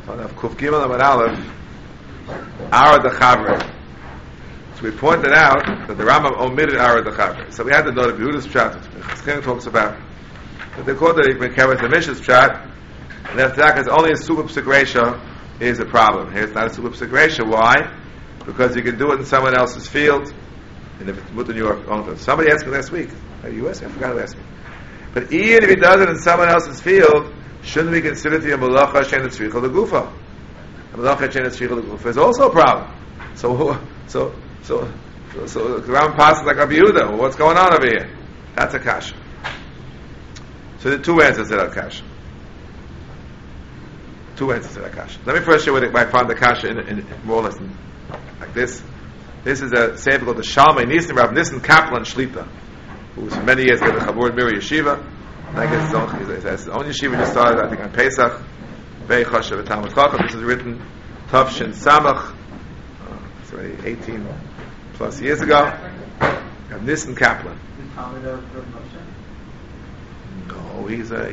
of Kuf Gimel Amud Aleph, Arad Chavre. So we pointed out that the Rambam omitted Arad Chavre. So we had to know the Yehuda's Pshat, which Chizkiyahu talks about. But they called it the Mishna's Pshat, and after that, because only a Super Psik Reisha is a problem. Here it's not a Super Psik Reisha. Why? Because you can do it in someone else's field, and if it's Mutter New York own field. Somebody asked me last week. You asked me? I forgot who asked me. But even if he does it in someone else's field, shouldn't we consider it to be a Malacha Shein Tzricha L'Gufa? A Malacha Shein Tzricha L'Gufa is also a problem. So the Rambam passes like Rabbi Yehuda. Well, what's going on over here? That's a kasha. So there are two answers to that kasha. Two answers to that kasha. Let me first show you what I found the kasha in more or less like this. This is a sefer called the Shalmei Nissen Rav Nissen Kaplan Shlita, who was for many years at the Chabur Miri Yeshiva. I guess he has his own yeshiva just started, I think, on Pesach. Very chashav Talmud Chacham. This is written Tavshin Samach. It's already 18 plus years ago. Rav Nissen Kaplan. No,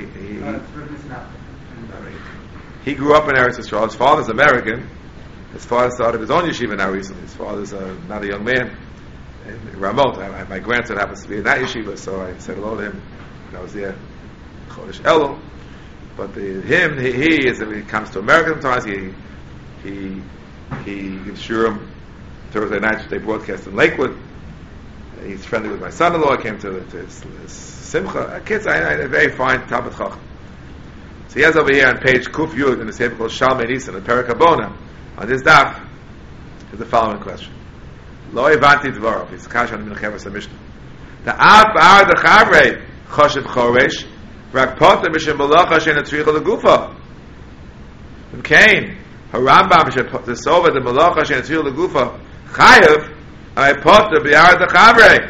he grew up in Eretz Yisrael. His father's American. His father started his own yeshiva now recently. His father's not a young man. In Ramot, my grandson happens to be in that yeshiva, so I said hello to him when I was there. Chodesh Elul. But he comes to America sometimes. He gives shurim Thursday nights. They broadcast in Lakewood. He's friendly with my son-in-law. I came to his simcha. Kids, a very fine Talmud Chacham. So he has over here on page Kuf Yud in the sefer called Shalmei Nissen, the Perek Habona. On this daf is the following question. Lo evanti dvarav. It's kasha on Minchav Mishnah. The Av Ba'ar the Chavrei Choshev Choresh Rak Potem B'Shem Malacha Shein Tzricha L'Gufa. From Cain, Harambam B'Shem the Sova the Malacha Shein Tzricha L'Gufa Chayev I Potem B'Ar the Chavrei.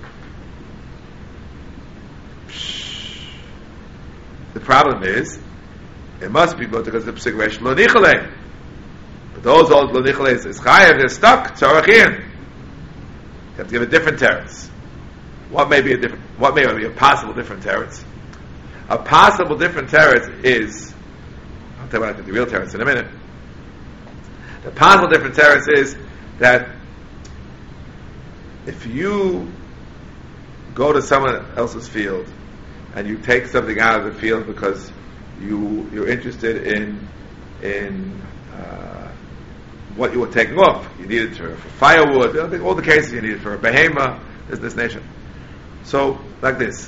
The problem is it must be good because the Psik Resh Lo Nichalei. But those old Lo Nichalei is Chayev, they're stuck. Tzarachin. You have to give a different teretz. What may be a possible different teretz? A possible different teretz is, I'll tell you what I think the real teretz in a minute. The possible different teretz is that if you go to someone else's field and you take something out of the field because you're interested in what you were taking off. You need it for firewood, all the cases you need it for a behema, this nation. So, like this.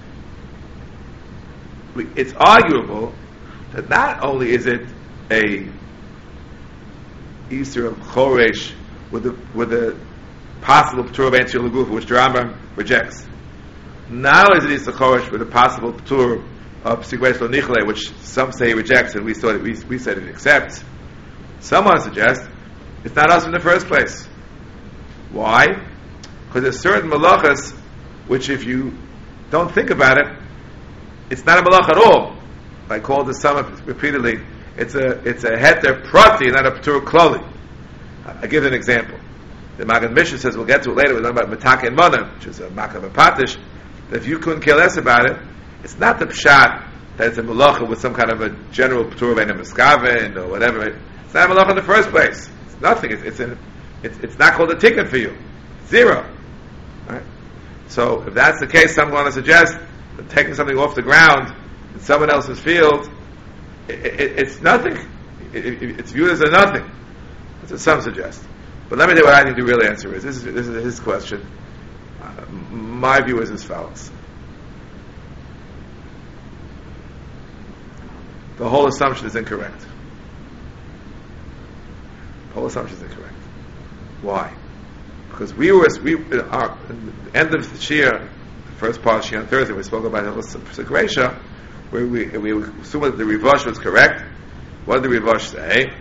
It's arguable that not only is it a Easter of Choresh with the possible P'tur of Ansir L'Gufa, which the Rambam rejects. Not only is it Easter Choresh with a possible P'tur of Psik Resh Lo Nichalei, which some say he rejects and we said it accepts. Someone suggests it's not us in the first place. Why? Because there's certain malachas which, if you don't think about it, it's not a malach at all. I called the summer repeatedly. It's a heter prati, not a p'tur klali. I give an example. The Magen Mishnah says, we'll get to it later. We're talking about mataka and mana, which is a makav and patish. That if you couldn't care less about it, it's not the pshat that it's a malacha with some kind of a general p'tur of a miskaven or whatever. It's not a malacha in the first place. It's nothing. It's not called a ticket for you. Zero. Right? So if that's the case, I'm going to suggest that taking something off the ground in someone else's field, it's nothing. It's viewed as a nothing. That's what some suggest. But let me tell you what I think the real answer is. This is his question. My view is as follows. The whole assumption is incorrect. The whole assumption is incorrect. Why? Because we at the end of the Shir, the first part of Shir on Thursday, we spoke about the Psik Reisha, where we assumed that the Rivash was correct. What did the Rivash say?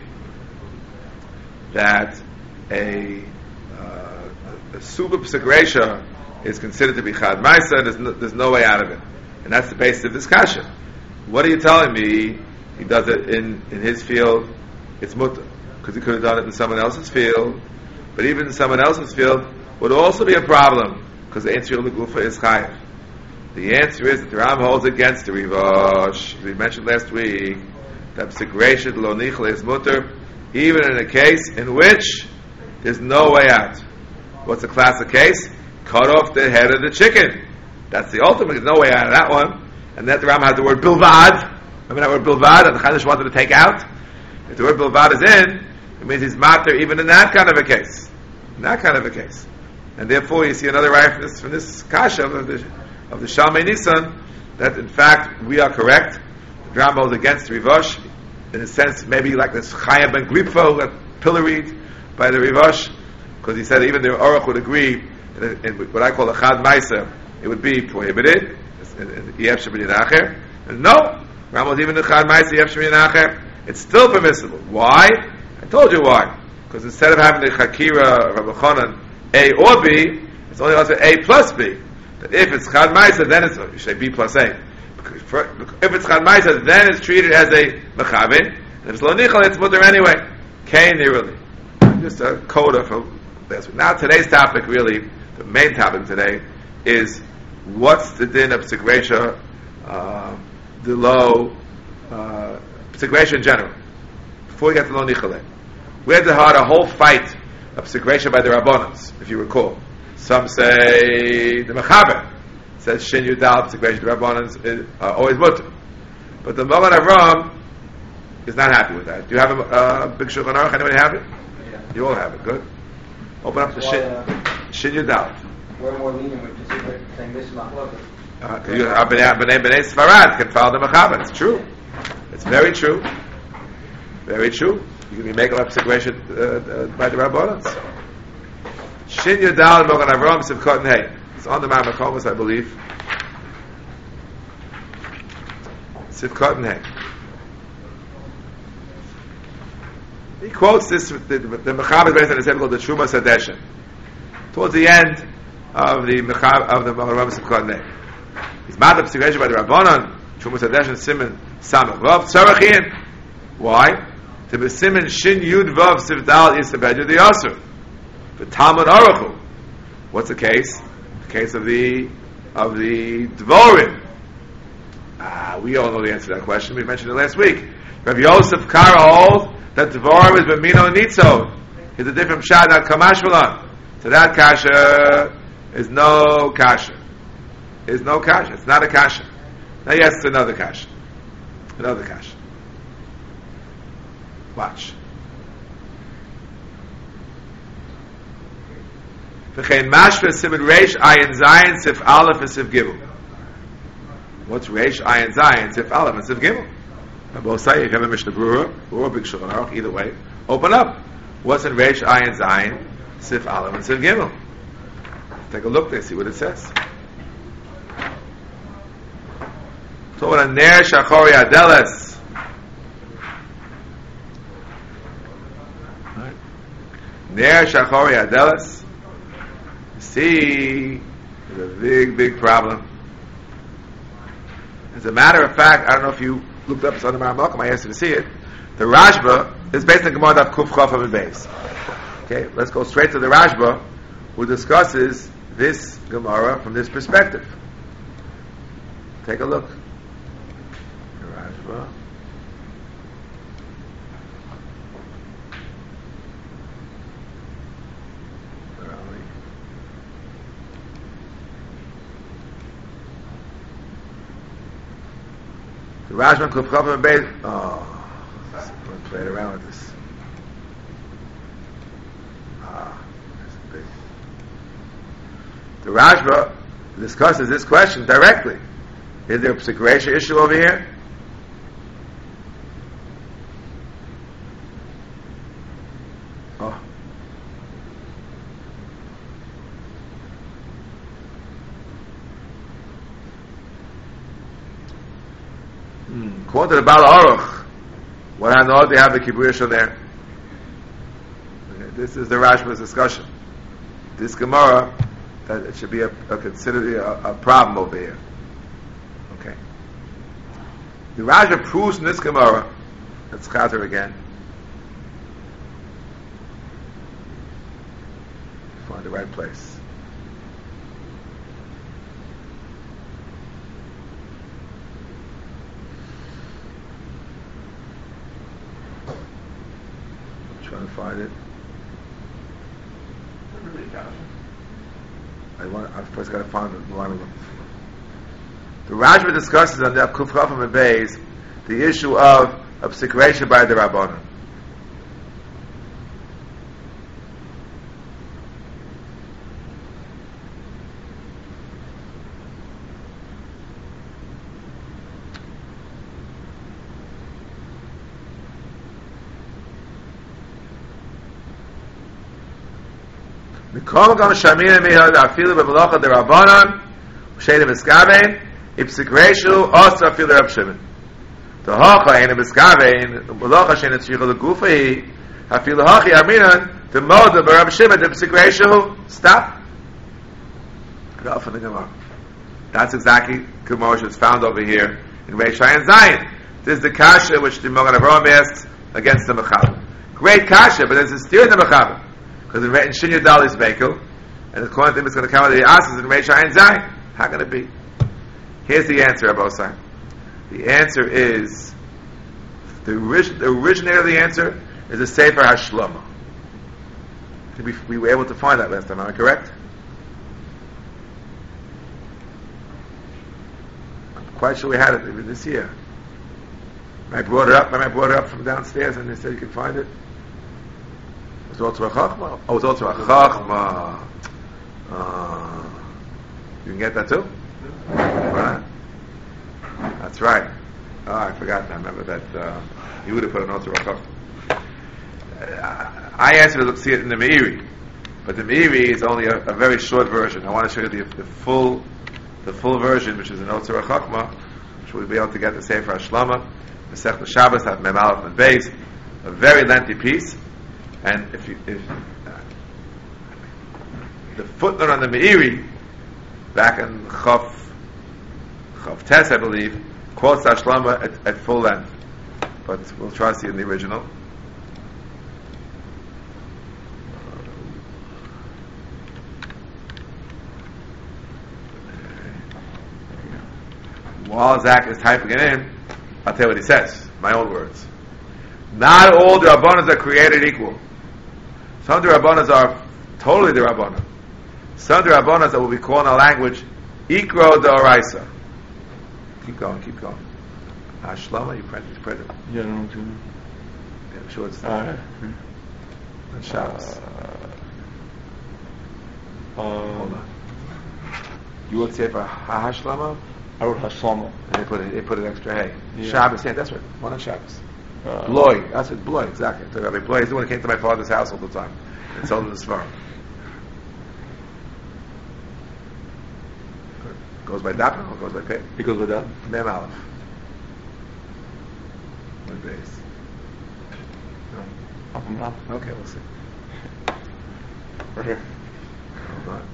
That a Suba Psik Reisha is considered to be Chad Maisa, there's no way out of it. And that's the basis of discussion. What are you telling me? He does it in his field, it's mutter. Because he could have done it in someone else's field. But even in someone else's field would also be a problem, because the answer of the Gufa is Chayav. The answer is that the Ram holds against the Rivash. We mentioned last week that p'sigreshet lo nichle is mutter, even in a case in which there's no way out. What's the classic case? Cut off the head of the chicken. That's the ultimate. There's no way out of that one. And that the Ram has the word bilvad. Remember that word bilvad that the Chiddush wanted to take out? If the word bilvad is in, it means he's matter even in that kind of a case. In that kind of a case. And therefore you see another right from this kasha of the Shalmei Nisan, that in fact we are correct. The Rambam is against Rivosh, in a sense maybe like this Chaya ben Gripfo that pilloried by the Rivosh, because he said even the Aruch would agree that in what I call a Chad Maisa, it would be prohibited. And no, Rambam even the Chad Maisa Yef Shemin Acher, it's still permissible. Why? I told you why. Because instead of having the Chakira Rabbi Chonan A or B, it's only also A plus B. That if it's Chad Maisa, then it's, you say B plus A. If it's Chad Maisa, then it's treated as a Mechavin. And if it's Lo Nichal, it's Mutter anyway. Kain Niruli. Just a coda for this. Now today's topic, really, the main topic today, is what's the din of P'sigresha, the low, P'sigresha in general. Before we get to Lo Nichal. We had a whole fight of P'sigresha by the Rabbanans, if you recall. Some say the Mechaber says Shin Yudal P'sigresha. The Rabbanans are always mutter, but the Magen Avraham is not happy with that. Do you have a big Shulchan Aruch? Anybody have it? Yeah. You all have it. Good. Open up the Shin Yudal. We're more lenient with this, saying this is Machlokes. B'nei Sfarad can follow the Mechaber. It's true. It's very true. Very true. You can be making up P'sigresha by the Rabbanans. Shin Yudal Magen Avraham Sivkot Hey. It's on the Ma'amakomas, I believe. Sivkot Hey. He quotes this. The Mechaber is based on a sefer called the Truma Sadeshin. Towards the end of the Magen Avraham Sivkot Hey. He's mad up P'sigresha by the Rabbanan. Truma Sadeshin Siman Samach Vav Tzarachin. Why? To be Siman Shin Yud Vav Sivdal Yisabedju the Yasur. The Talmud Aruchu. What's the case? The case of the Dvorim. We all know the answer to that question. We mentioned it last week. Rabbi Yosef Kara holds that Dvorim is B'mino Nitzo. He's a different Pshat, not Kamash Malan. So that kasha is no kasha. It's no kasha. It's not a kasha. Now yes, it's another kasha. Another kasha. Watch. V'chein mashva siman reish ayin zayin sif aleph and sif gimel. What's reish ayin zayin sif aleph and sif gimel? On both sides, if you have a Mishnah Berurah or a Big Shulchan Aruch, either way, open up. What's in reish ayin zayin sif aleph and sif gimel? Take a look there, see what it says. So when a ner shachori adeles. Ner shachori adeles. See, there's a big problem. As a matter of fact, I don't know if you looked up on the Maramokam, I asked you to see it. The Rashba is based on Gemara Daf Kuf Chaf and Beis. Okay, let's go straight to the Rashba, who discusses this Gemara from this perspective. Take a look. The Rashba. The Rashba Kuf Chaf and Beis. Oh, I'm going to play around with this. The Rashba discusses this question directly. Is there a P'sigresha issue over here? Oh. According to the Baal Aruch, what I know, they have the Kibbur Yishon there. Okay, this is the Rashba's discussion. This Gemara, that it should be considered a problem over here. Okay. The Rashba proves in this Gemara, let's chazer again. Find the right place. trying to find it. I first got to find it. The Rashba discusses on the Kuf Chafam and Beis the issue of obsecration by the Rabbanan. Mikol gam shamina mihad afilu b'melacha derabanan she'enim miskavein ipsikreshu also afilu Rab Shimon. The hacha enim miskavein melacha she'enim tzricha legufei afilu hachi aminan the mode of Rab Shimon ipsikreshu stop. Go for the Gemara. That's exactly Gemara is found over here in Reish Ayin Zayin. This is the kasha which the Magen Avraham asks against the Mechaber. Great kasha, but there's a steer in the Mechaber. Because in Shinya Dal is Bekel, and according to him it's going to come out of the Asas in Reish Ayin Zayin. How can it be? Here's the answer, Rabbi Osai. The answer is, the originator of the answer is the Sefer HaShlama. We were able to find that last time, am I correct? I'm quite sure we had it even this year. I brought it up from downstairs and they said you can find it. Was it also a Chachma? Oh, it was also a Chachma. You can get that too? Right. That's right. Oh, I forgot. I remember that you would have put an also a Chachma. I answered to see it in the Meiri, but the Meiri is only a very short version. I want to show you the full version, which is an Otzar Chachma, which we'll be able to get the Sefer HaShlama, the Masechta Shabbos, have Mem Aleph and Beis, a very lengthy piece. And if the footnote on the Meiri, back in Chav Tes, I believe, quotes HaShlama at full length, but we'll try to see it in the original. While Zach is typing it in, I'll tell you what he says. My own words. Not all the Rabbanas are created equal. Some of the Rabbanas are totally the Rabbanan. Some of the Rabbanas are what we call in our language Ikro D'Oraisa. Keep going. Shlama, you print it. Yeah, I don't know what you mean. Yeah, I'm sure it's there. On Shabbos. Hold on. You would say for Hashlama? I wrote Hashlama. And they put an extra hay. Yeah. Shabbos, yeah, that's right. One on Shabbos. Bloy, that's it, Bloy, exactly. So Rabbi Bloy is the one who came to my father's house all the time and sold him the Sfarim. Goes by Dapper or goes by Pei? It goes by that? Mem Aleph. One base. No. Okay, we'll see. Right here. Hold on.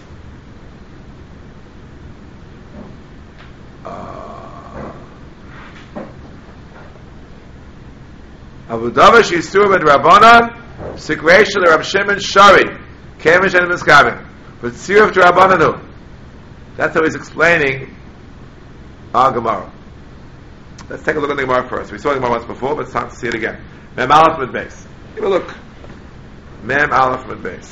Abu Davash Yisur ben Rabbanan Sikreisha the Rab Shimon Shari Kemish and Miskavin but Sir of Rabbananu. That's how he's explaining our Gemara. Let's take a look at the Gemara first. We saw the Gemara once before, but it's time to see it again. Mem Aleph Mid Beis. Give a look. Mem Aleph Mid Beis.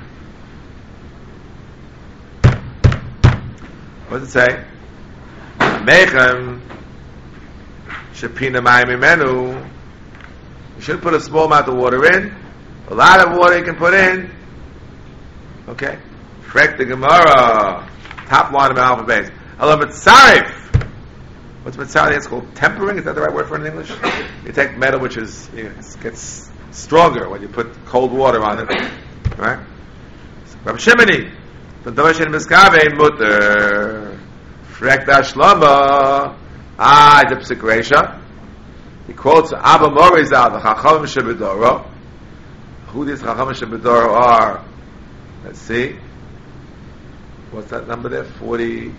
What does it say? Mechem Shepina Mayim Imenu. You should put a small amount of water in. A lot of water you can put in. Okay. Frek the Gemara. Top line of Alpha Base. Allah Mitzarif. What's Mitzarif? It's called tempering. Is that the right word for it in English? You take metal which is, it gets stronger when you put cold water on it. Right? Rabbi Shimoni. From Davashin Miskave Mutter. Frek the Shlama. It's a Psikresha. He quotes Abba Morizal, the Chachamim Shebedoro. Who these Chachamim Shebedoro are? Let's see. What's that number there? 46.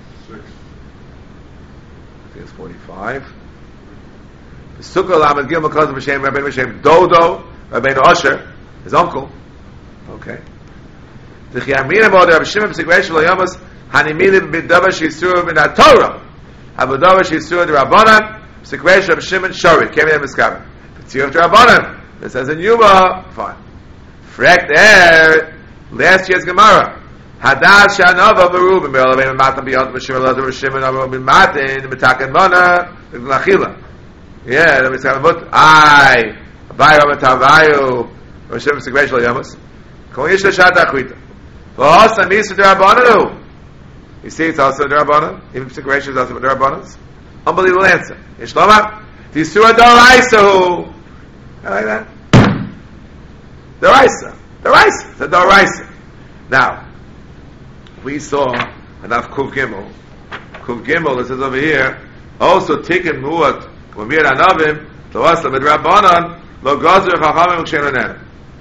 I think it's 45. Sukkah Lamed Gil Makaz B'Shem Rabbeinu B'Shem Dodo Rabbeinu Osher, his uncle. Okay. The Chiyamina Bod Rabbi Shimon B'Sigreish Lo Yomas Hanimilim B'Davash Yisur Min HaTorah Abadavash Yisur D'Rabbanan Sikresh Rab Shimon Shori Kemi Miskaven. Tzir of Rabbanan It says in Yuma, fine. Frekt last year's Gemara. Hadash Shanava Baru B'Merlavim Matan B'Yot B'Shimon Lazar B'Shimon Abu B'Matin B'Taken Mana B'Lachila. Yeah, let me say about I Abayu Amatavayu B'Shimon Segresh L'Yamus. Kol Yishla Shat Achvita. V'Osa Misa D'Rabbananu. You see, it's also D'Rabbanan. Even Segresh is also D'Rabbanans. Unbelievable answer. Yishloma Tisua D'Oraisahu. I like that. D'Oraisa. D'Oraisa. It's a D'Oraisa. Now, we saw enough Kuv Gimel. Kuv Gimel, this is over here. Also, Tikkun Muat, Kavir Anavim, Tawasla Midrabanan, Lo Gazer Chachamim Kshenanen.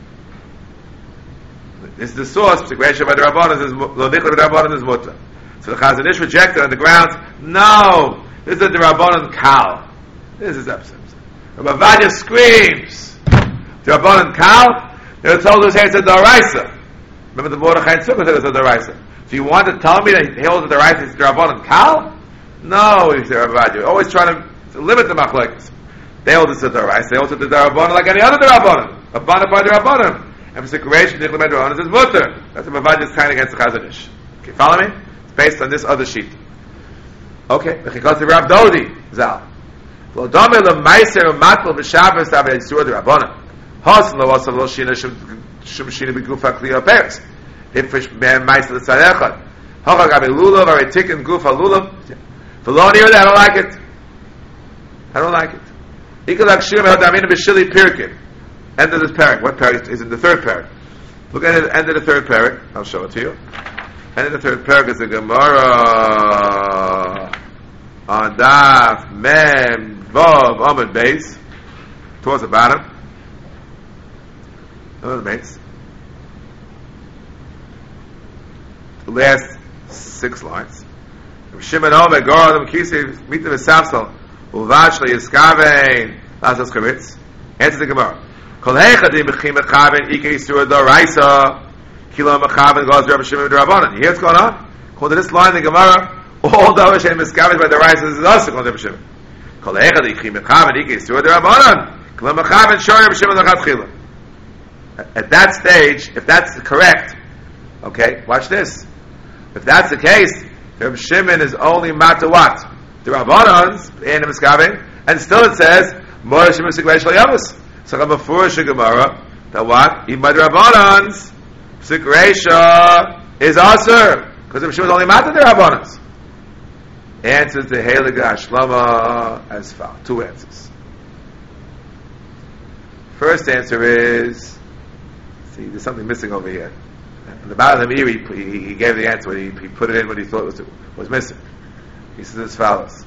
This is the source. Segresh by the Rabbanan is Lo Nichla Rabbanan is Mutter. So the Chazon Ish rejected on the grounds. No, this is the Rabbanan Kal. This is absent. Rabbi Vadia screams. The Rabbanan Kal. They were told us here it's a D'Oraisa. Remember the Mordechai and Sukkot said it's a D'Oraisa. So you want to tell me that he holds the D'Oraisa is D'Rabbanan Kal? No, he said Rabbi Vadia. Always trying to limit the machlekes. They hold this a D'Oraisa. They hold it the D'Rabbanan like any other D'Rabbanan. A Bana by D'Rabbanan. And for separation, Nichla D'Rabbanan is mutter. That's what Rabbi Vadia is kind against the Chazon Ish. Okay, follow me? It's based on this other sheet. Okay, the Chikot Rab Dodi Zal. Lo Domei Lo Meiser U'Matl B'Shabbos Avei Yisur D'Rabbanan. Hos Lo Osam Lo Shina Shum Shina B'Gufa Kliya Peres. If Meiser L'Tzarechad. Hochag Avei Lulav Avei Tikkun Gufa Lulav. For Lo Nir, I don't like it. I don't like it. Ikalak Shir Mehod Amina B'Shili Pirkin. End of this parak. What parak is in the third parak? Look at the end of the third parak. I'll show it to you. End of the third parak is the Gemara on Daf Mem Vav Amud Beis towards the bottom. Amud Beis. The last 6 lines. Shimon Omer Goradam Kisi Mitim Esafsal Uvashli Yiskavein Lasas Kamitz. Answer the Gemara. Kol Hechadim B'Chim Mechaven Ike Yisur D'Oraisa Kilo Mechaven Goz Rabbi Shimon D'Rabbanan. You hear what's going on? According to this line in the Gemara, all D'Oraisa Shem Miskaven by D'Oraisa is also called Rabbi Shimon. Kol Hechadim B'Chim Mechaven Ike Yisur D'Rabbanan Kilo Mechaven Shor Rabbi Shimon D'Chatchila. At that stage, if that's correct, okay, watch this. If that's the case, Rabbi Shimon is only Mata what? D'Rabbanans and Miskaven, and still it says Mor Shimon Segresh L'Yamus. So I'm a foolish Gemara that what? Even by the Rabbanans, Sikresha is Asur, because if she was only Matan the Rabbanans. Answers to Heilige Ashlama as follows. 2 answers. First answer is, see, there's something missing over here. On the bottom of the mirror, he gave the answer. He put it in what he thought was missing. He says as follows.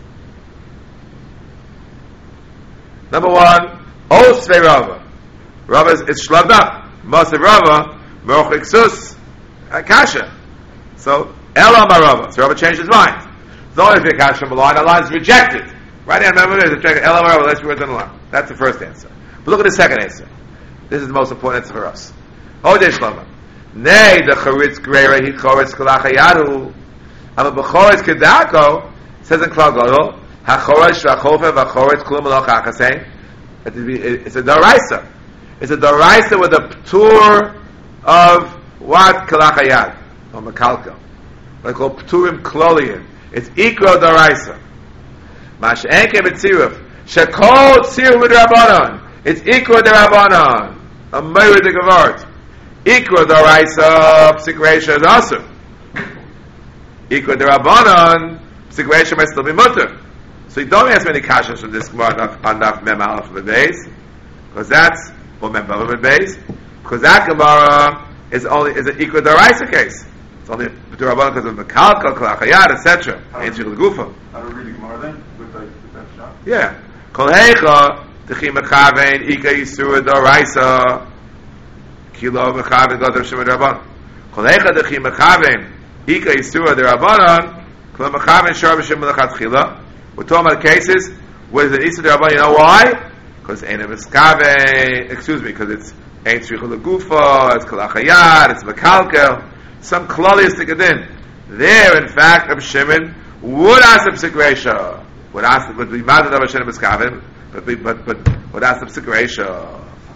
Number 1. Osvei Rava. Rava is shlaved up. Masav Rava, Merochik Sus, Kasha. So, Elam Rava. So Rava changed his mind. It's not only Kasha Malon, the line is rejected. Right now, remember this, Elam Rava, let's read the line. That's the first answer. But look at the second answer. This is the most important answer for us. Odei Shlama. Nay, the Charitz Greira, he Charitz Kalachayadu. Ama B'Choritz Kedako, says in Klal Gadol, HaChoritz Shachofe V'Choritz Kulum Malach HaKasein. It's a D'Oraisa. It's a D'Oraisa with a Ptur of what? Kalachayad. Or Mekalka. What I call Pturim Klolian. It's Ikro D'Oraisa. Mash Enke B'Tziruf. Shekol Tziruf D'Rabbanan. It's Ikro D'Rabbanan. A Meir D'Gavart. Ikro D'Oraisa. Psikresha is Asur. Ikro D'Rabbanan. Psikresha might still be Mutter. So you don't ask many kashas from this Gemara on Daf Mem Aleph Beis, because that's or Mem Vav Beis, because that Gemara is an equal D'Oraisa case. It's only D'Rabbanan because of the Kalka, Kalachayad, etc. Answer the Gufa. How do we read the Gemara then? With that shot? Yeah. Kol Heicha Techim Mechaven Ika Yisur D'Oraisa Kilo Mechaven God of Shemad Rabbanan. Kol Heicha Techim Mechaven Ika Yisur D'Rabbanan Kilo Mechaven Shor B'Shem L'Chatchila. We're talking about cases where the Isa D'Rabbanan, you know why? Because Ein Miskave, because it's Ein Tzricha L'Gufa, it's Kalachayad, it's Mekalkel, some Klaliistic Adin. There, in fact, Reb Shimon would ask the Psikresha, would be mad at Reb Shimon Miskave, but would ask the Psikresha.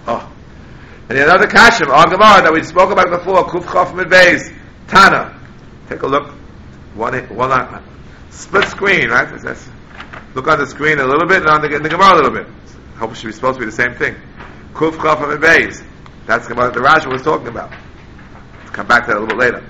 Oh. And another kashim, on Gemara, that we spoke about before, Kuf Chof Mid Beis, Tana. Take a look. One split screen, right? Look on the screen a little bit and in the Gemara a little bit. I hope it should be supposed to be the same thing. Kuf Chof Mid Beis. That's the Gemara that the Rashi was talking about. Let's come back to that a little bit later.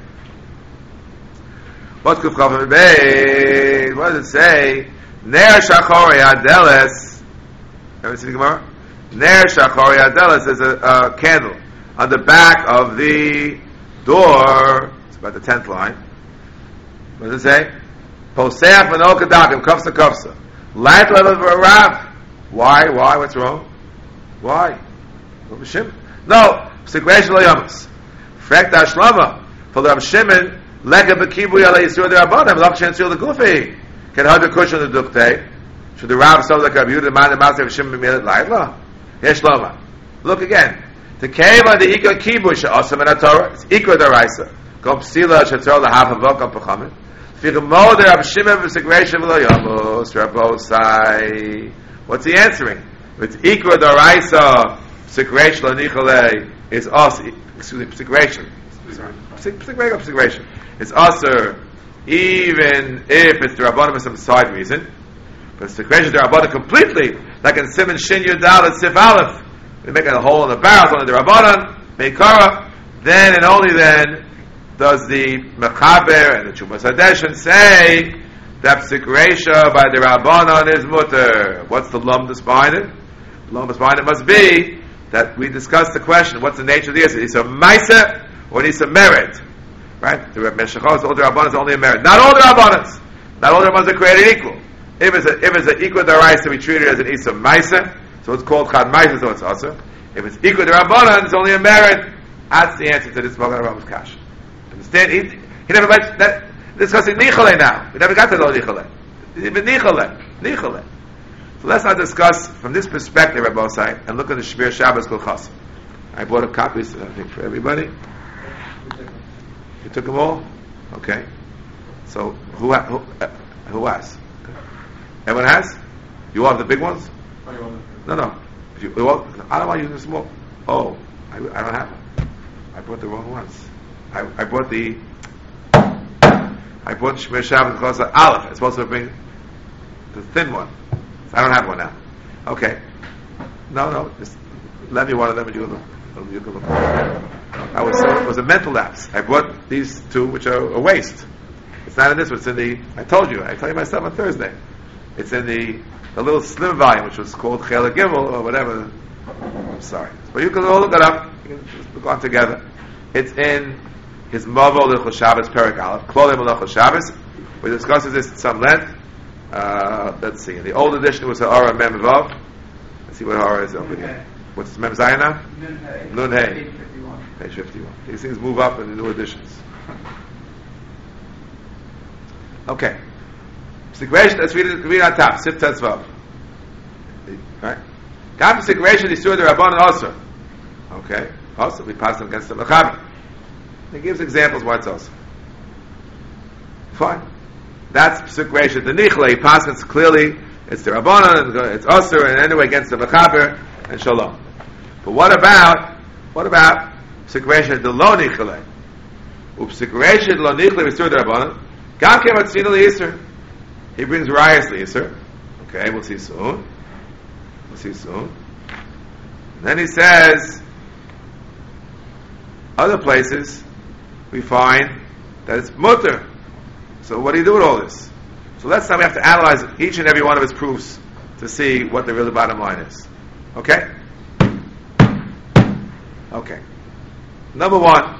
What's Kuf Chof Mid Beis? What does it say? Ner Shachori Adeles. Ever seen the Gemara? Ner Shachori Adeles is a candle on the back of the door. It's about the 10th line. What does it say? Poseach Manol Kadakim, Kufsa Kufsa. Light level of a Rav. Why? What's wrong? Why? No. Segregation Lo Yamas. Frekt Ashlama. For the Rav Shimon, Lega Bekibu Yala Yisur the Rabbanim, Lach Shen Tzil the Gufi. Can have a cushion the Dukte. Should the Rav so like Rav Yehuda man the master of Shimon Milat Laila? Yes, Loma. Look again. The Keva the Ikra Kibush Asam and Torah. It's Ikra Daraisa. Go Psila Shetzor the half of Vokam Pachamim. Figmo the Rav Shimon V'Segration V'Lo Yamos Rabosai. What's he answering? It's Ikra Daraisa. Segration Lo Nichalei is us. Excuse me. Segration. Segration. It's usher. Even if it's the Rabbanim for some side reason, but it's the creation of the Rabbanim completely, like in Simon Shin Yudal and Sif Aleph, we make a hole in the barrel, only the Rabbanim, Meikara, then and only then does the Mechaber and the Chumas Hadeshin say that Psikresha by the Rabbanim is mutter. What's the lumdus behind it? The lumdus behind it must be that we discussed the question, what's the nature of the Yisr? Is it a Maisa or is it a merit? Right? The Meshachos, all the Rabbanas only a merit. Not all the Rabbanas. Not all the Rabbanas are created equal. If it's an equal daraisa, we treat it as an Isa Maisa, so it's called Chad Maisa, so it's Asa. If it's equal to Rabbanan, it's only a merit. That's the answer to this Magen Avraham Kash. Understand? He never mentioned that. Discussing Nichale now. We never got to know Nichale. Even Nichale. So let's not discuss from this perspective, Rabbi Osai, and look at the Shmir Shabbos Kol Chasam. I bought a copy, I think, for everybody. You took them all? Okay. So, who has? Everyone has? You all have the big ones? No. If you all, I don't want to use the small. Oh, I don't have them. I bought the wrong ones. I bought Shmir Shabbos Kol Chasam Aleph. It's supposed to bring the thin one. So I don't have one now. Okay. No. Just lend me one of them and you can look. It was a mental lapse. I bought these two, which are a waste. It's not in this one. It's in the. I tell you myself on Thursday. It's in the little slim volume, which was called Chela Gimel or whatever. I'm sorry, but you can all look it up. You can just look on together. It's in his Mavo L'Chol Shabbos Perek Aleph, Klolim L'Chol Shabbos. We discusses this at some length. Let's see. In the old edition was the Ara Mem Vav. Let's see what Ara is over here. What's Mem Zayin now? Nun Hey. Page 51. These things move up in the new editions. Okay. Situation, let's read on top. Sif Tetzvav. Right? Gam situation is the Rabbanan also. Okay. Also, we pass them against the Mechaber. He gives examples why it's also. Fine. That's situation. The Nichle, he passes clearly, it's the Rabbanan, it's also, and anyway against the Mechaber, and Shalom. But what about Psikresha the lo nichle? Upsikresha lo nichle v'sur d'Rabbanan. Gam kem atzina l'Yisr. He brings Rayas l'Yisr. Okay, we'll see soon. And then he says, other places we find that it's mutter. So what do you do with all this? So let's now we have to analyze each and every one of his proofs to see what the real bottom line is. Okay? Okay. Number one.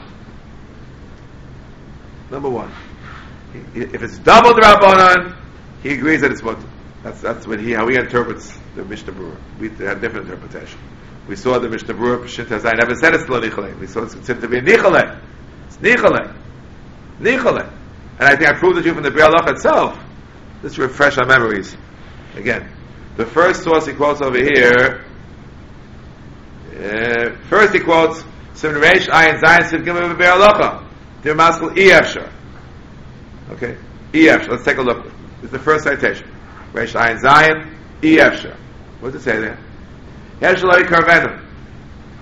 If it's double the Rabbanan, he agrees that it's mutter. That's how he interprets the Mishnah Berurah. We have different interpretation. We saw the Mishnah Berurah, Pshint Hazai never said it's lo nichalei. We saw it's considered to be nichalei. It's nichalei. And I think I proved it to you from the Bria Halacha itself. Just to refresh our memories. Again, the first source he quotes over here. First he quotes Simon Reish Ayin Zayin Siv Gimel B'Bria Halacha. Dear Maskell Efshar. Okay, Efshar. Let's take a look. This is the first citation. Reish Ayin Zayin Efshar. What does it say there? Yeshulai Karvenu.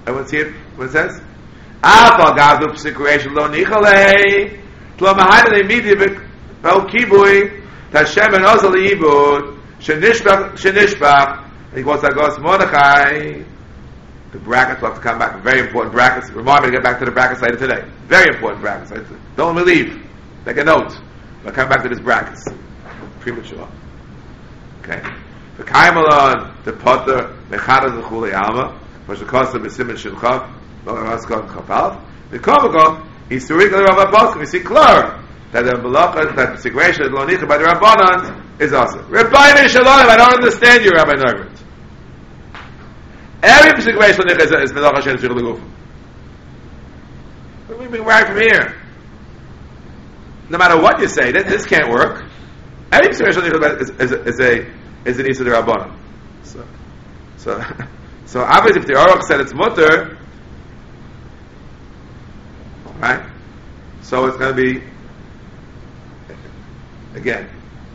Everyone see it? What it says? Alpha gazu p'sikuration lo nichalei tlo mahayne midivik bel kibui tashem and ozal yibud shenishbach. He goes like Gos Mordechai. The brackets will have to come back. Very important brackets. Remind me to get back to the brackets later today. Very important brackets. Don't let me leave. Make a note. I'll come back to these brackets. Premature. Okay. The Kaimalon, the Potter, Mechadas and Chuli Alma, Vashakasa Besimin Shilchav, Raskot Chapal, the Kovakov, he's to regular Rabbi Poskim. We see clear that the Malacha, that the situation of Lonicha by the Rabbanan is awesome. Rabbi Shalom, I don't understand you, Rabbi Norbert. Every situation is Melacha Shem Tzich L'Guf. What do you mean right from here? No matter what you say, this can't work. Every situation is an Issa D'Rabbanan. So obviously, if the Aruch said it's mutter, right? So it's going to be again.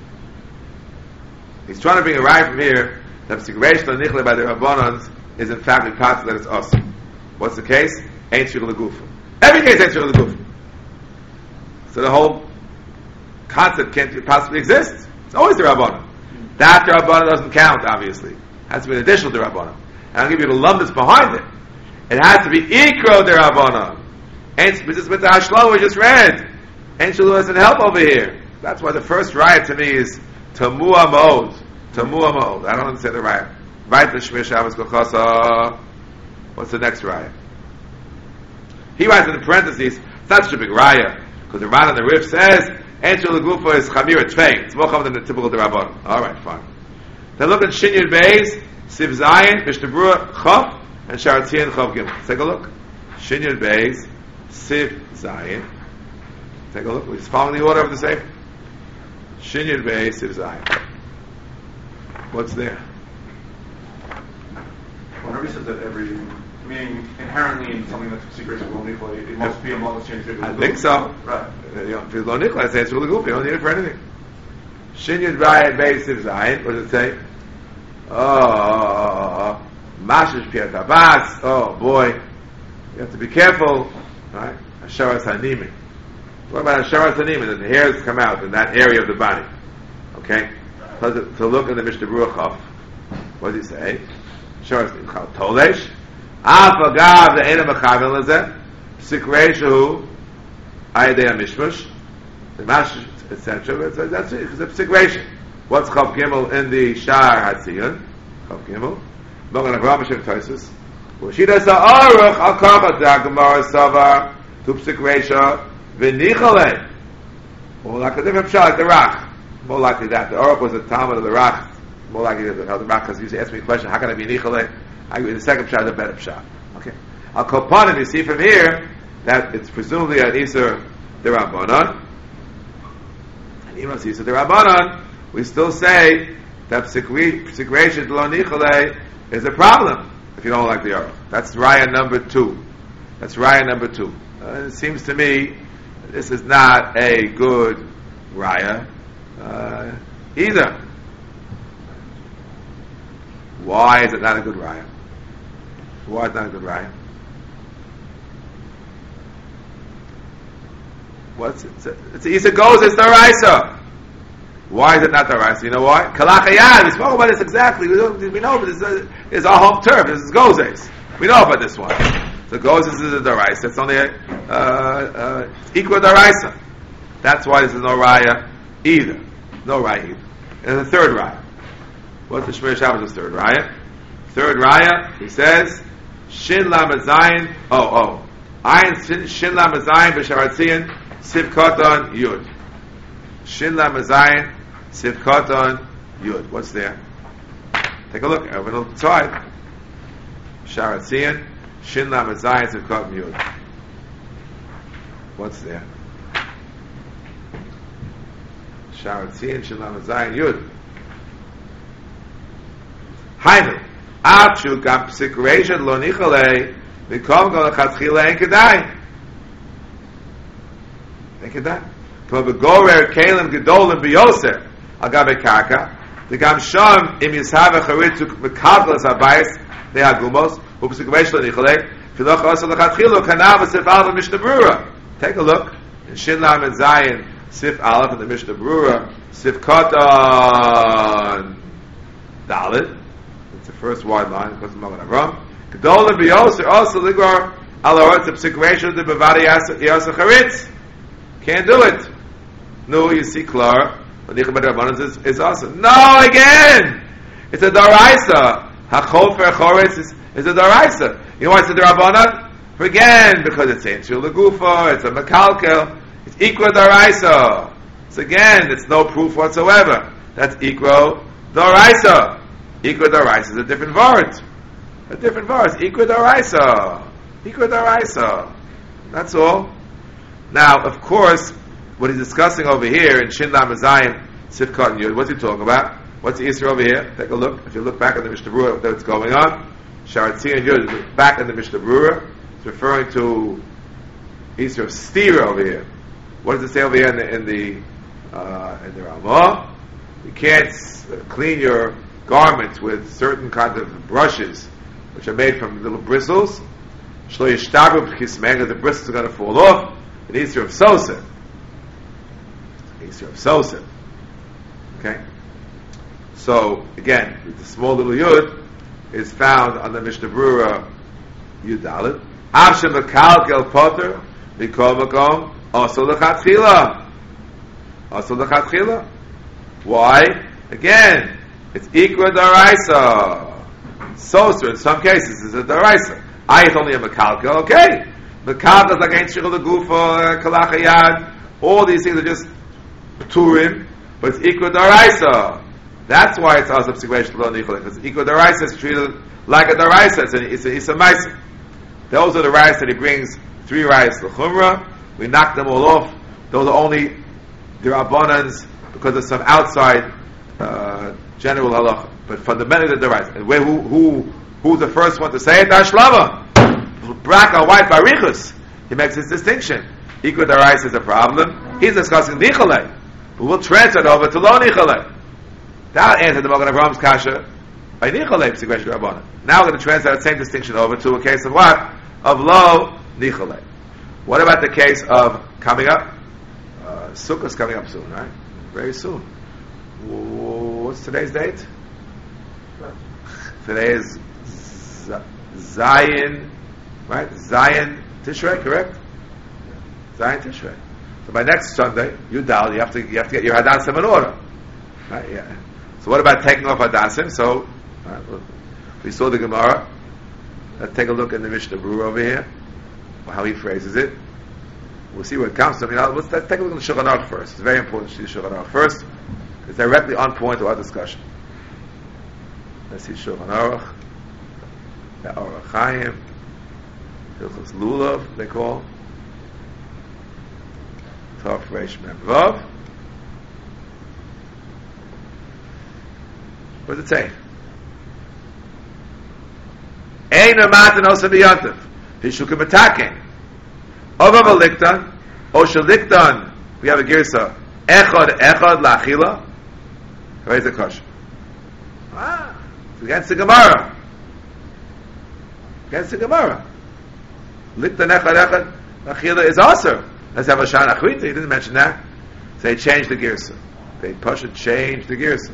He's trying to bring a right from here that P'sikresh L'Nichle by the Rabbanans is in fact part that it's awesome. What's the case? Ain't Shir L'Guf. Every case ain't Shir L'Guf. So the whole concept can't possibly exist. It's always the Rabbanan. That the Rabbanan doesn't count, obviously. It has to be an additional to Rabbanan. And I'll give you the lumbus behind it. It has to be Ikro de Rabbanan. Ain't with the Hashlo we just read. Ain't Shir doesn't help over here. That's why the first riot to me is Tamua Mode. Tamua Mode. I don't understand the riot. Right, the Shmir Shabbos Kochasa. What's the next raya? He writes in the parentheses, it's not such a big raya, because the Ran on the Rif says, Enter L'Gufa is Chamir Tvei. It's more common than the typical D'Rabbanan. Alright, fine. Then look at Shinyud Beis, Siv Zayin, Mishnah Berurah Chof, and Sharatzian Chof Gimel. Take a look. Shinyud Beis, Siv Zayin. Take a look. We're just following the order of the Sefer. Shinyud Beis, Siv Zayin. What's there? Whenever he says that meaning inherently in something that's secret of Lo-Nichla, it must be a Malchus change. I think so. Right. If it's Lo-Nichla, I say it's really goofy. You don't need it for anything. Shinyud Beis, Siv Zayin. What does it say? Oh, Mashish Piat Abbas. Oh boy, you have to be careful, right? Asharas Hanimi. What about Asharas Hanimi? That the hairs come out in that area of the body. Okay, to look in the Mishnah Berurah Chof. What does he say? Asharas Hanimi Tolesh. Alpha Gav the Ena Mechavel Lazeh Sikreishu Ayadei Mishmush the Mashish etc. That's it. It's a Sikreishu. What's Chav Gimel in the Shar Hatziyun? Chav Gimel. Mogan Avraham Hashem Toisus. Ushida Sa'aruch Al Kachat Gemara Savar Tupsik Reisha V'Nichalei. More like a different pshat, like the Rach. More likely that. The Aruch was a Talmud of the Rach. More likely that the Rach, because he used to ask me a question, how can I be Nichalei? I agree, the second pshat is a better pshat. Okay. Al Kopanim, you see from here that it's presumably an Isur D'Rabbanan. And even if it's Isur D'Rabbanan, we still say that P'sikreisha Lo-Nichalei is a problem if you don't like the Aruch. That's raya number 2. It seems to me this is not a good raya either. Why is it not a good raya? Why is it not a good raya? It's Isa goes, it's the Raisa. Why is it not the Raisa? You know why? Kalachayad, we spoke about this exactly. We know, but this is our home turf. This is Gozes. We know about this one. So Gozes is the Raisa. It's only equal to Raisa. That's why this is no Raya either. No Raya either. And the third Raya. What's the Shmir Shabbos' third Raya? Third Raya, he says, Shin Lamazayin, Ayin Shin Lamazayin B'Sharatziyin Siv Koton Yud. Shin Lamazayin Siv Koton Yud. What's there? Take a look. Over the side. Sharatziyin Shin Lamazayin Siv Koton Yud. What's there? Sharatziyin Shin Lamazayin Yud. Hainu. Achu Gam P'sikreisha Lo-Nichalei V'kom Go L'Chatchila En Kedai. En Kedai. K'mo B'gorer Kelim Gedolim B'yoser Agabe Karka V'gam Shom Im Yishav Echarit Tuk Mekavlas Habayis They Agumos U'P'sikreisha Lo-Nichalei Filoch also lechatchilo kanal v'sif aleph Mishnah Brura. Take a look in Shin Lam and Zayin Sif Aleph in the Mishnah Brura Sif Katan Dalit. It's the first wide line because of Magen Avram. Gedolim b'yoser also ligor alorot of situation the bavadi yasa charitz. Can't do it. No, you see Klar. Is also no again. It's a daraisa. Hachofer choretz is a daraisa. You know why it's a darabanan? Again, because it's Ainshul Legufa, it's a Mekalkel, it's Ikra Daraisa. So again, it's no proof whatsoever. That's Ikra Daraisa. Ikra Daraisa is a different word. A different word. Ikra Daraisa. Ikra Daraisa. That's all. Now, of course, what he's discussing over here in Shin Lam Zayim, Sifkat and Yud, what's he talking about? What's the Isra over here? Take a look. If you look back at the Mishnah Brura, what's going on? Sharatzi and Yud, back in the Mishnah Brura. It's referring to Isra of Stira over here. What does it say over here in the Ramah? You can't clean your garments with certain kinds of brushes, which are made from little bristles. Shlo yishtabu b'chismega, the bristles are going to fall off. An Isra of Sosa. Isra of Sosa. Okay? So, again, the small little Yud is found on the Mishnah Brura Yud Dalet. Avshem Mekalkel Potter Mikol Makom also lechatchila. Also lechatchila. Why? Again, it's Ikra Daraisa. Soser in some cases is a Daraisa. It's only a Mekalkel. Okay, Mekalkel is like Ein Shechel Legufa, Kalach Hayad. All these things are just Turim, but it's Ikra Daraisa. That's why it's also situation below Nicholas, because Ikra Daraisa is treated like a Daraisa. It's a Maisa. Those are the rice that he brings, 3 rice l'chumra. We knock them all off. Those are only the rabbanans because of some outside general halacha. But fundamentally, the rice. And who's the first one to say it? Ashlama. Braka white barichus. He makes his distinction. Ikra daraisa is a problem. He's discussing nichalei. But we'll transfer it over to lo nichalei. That answered the Magen Avram's kasha by nichalei p'sigresh rabbanan. Now we're going to transfer that same distinction over to a case of what? Of lo nichalei. What about the case of coming up? Sukkah's coming up soon, right? Very soon. What's today's date? Today is Zion, right? Zion Tishrei, correct? Zion Tishrei. So by next Sunday, you have to get your Hadassim in order, right? Yeah. So what about taking off Hadassim? So we saw the Gemara. Let's take a look in the Mishnah Brura over here, how he phrases it. We'll see where it comes from. Let's take a look at the Shulchan Aruch first. It's very important to see the Shulchan Aruch first. It's directly on point to our discussion. Let's see Shulchan Aruch, the Orach Chaim, Hilchos Lulav, they call Tov Reish Mem Vav. What does it say? Ein matan osa biyantiv hishukim ataking Ovav aliktan o shaliktan. We have a girsa echad lachila. Where's the question? It's against the Gemara. Against the Gemara. Liktan echad lachila is also. Let's have a shan achvita. He didn't mention that. So they changed the girsa. They changed the girsa.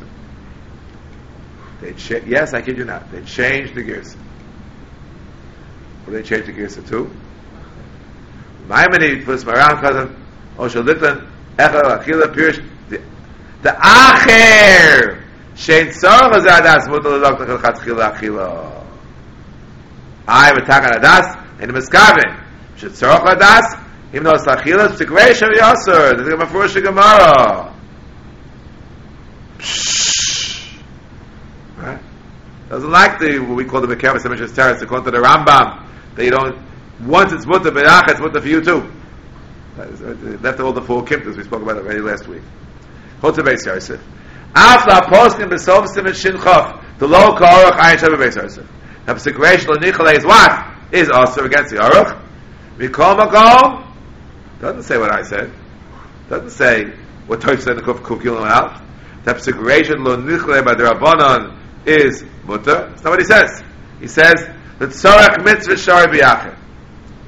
Yes, I kid you not. They changed the girsa. What did they change the girsa to? Maimoni puts Maram Kazan Oshalitan Echel Achila Pirish the Acher Shein Tzarach Azadas Mutal Lelok Chatchila Achila. I have a Takan Adas and Miskavin Shet Tzarach Adas even though it's Achila it's Tigresh of Yasser. This is a Mafurish Gemara. Right? Doesn't like what we call the Mekavah Semishas Teretz according to the Rambam that you don't. Once it's mutter b'yach, it's mutter for you too. Left all the 4 kimtas we spoke about it already last week. Chutz Beis Yosef. After poskim b'sovsim and shinchov, the low karach ayin shav Beis Yosef. Now p'sikreish lo nichalei is what? Is also against the aruch. Mikol makom doesn't say what I said. Doesn't say what Tosh said in the Kuf Kilim Alf. That p'sikreish lo nichalei by the Rabbanon is mutter. That's not what he says. He says the tzorach mitzvah shari b'yachid.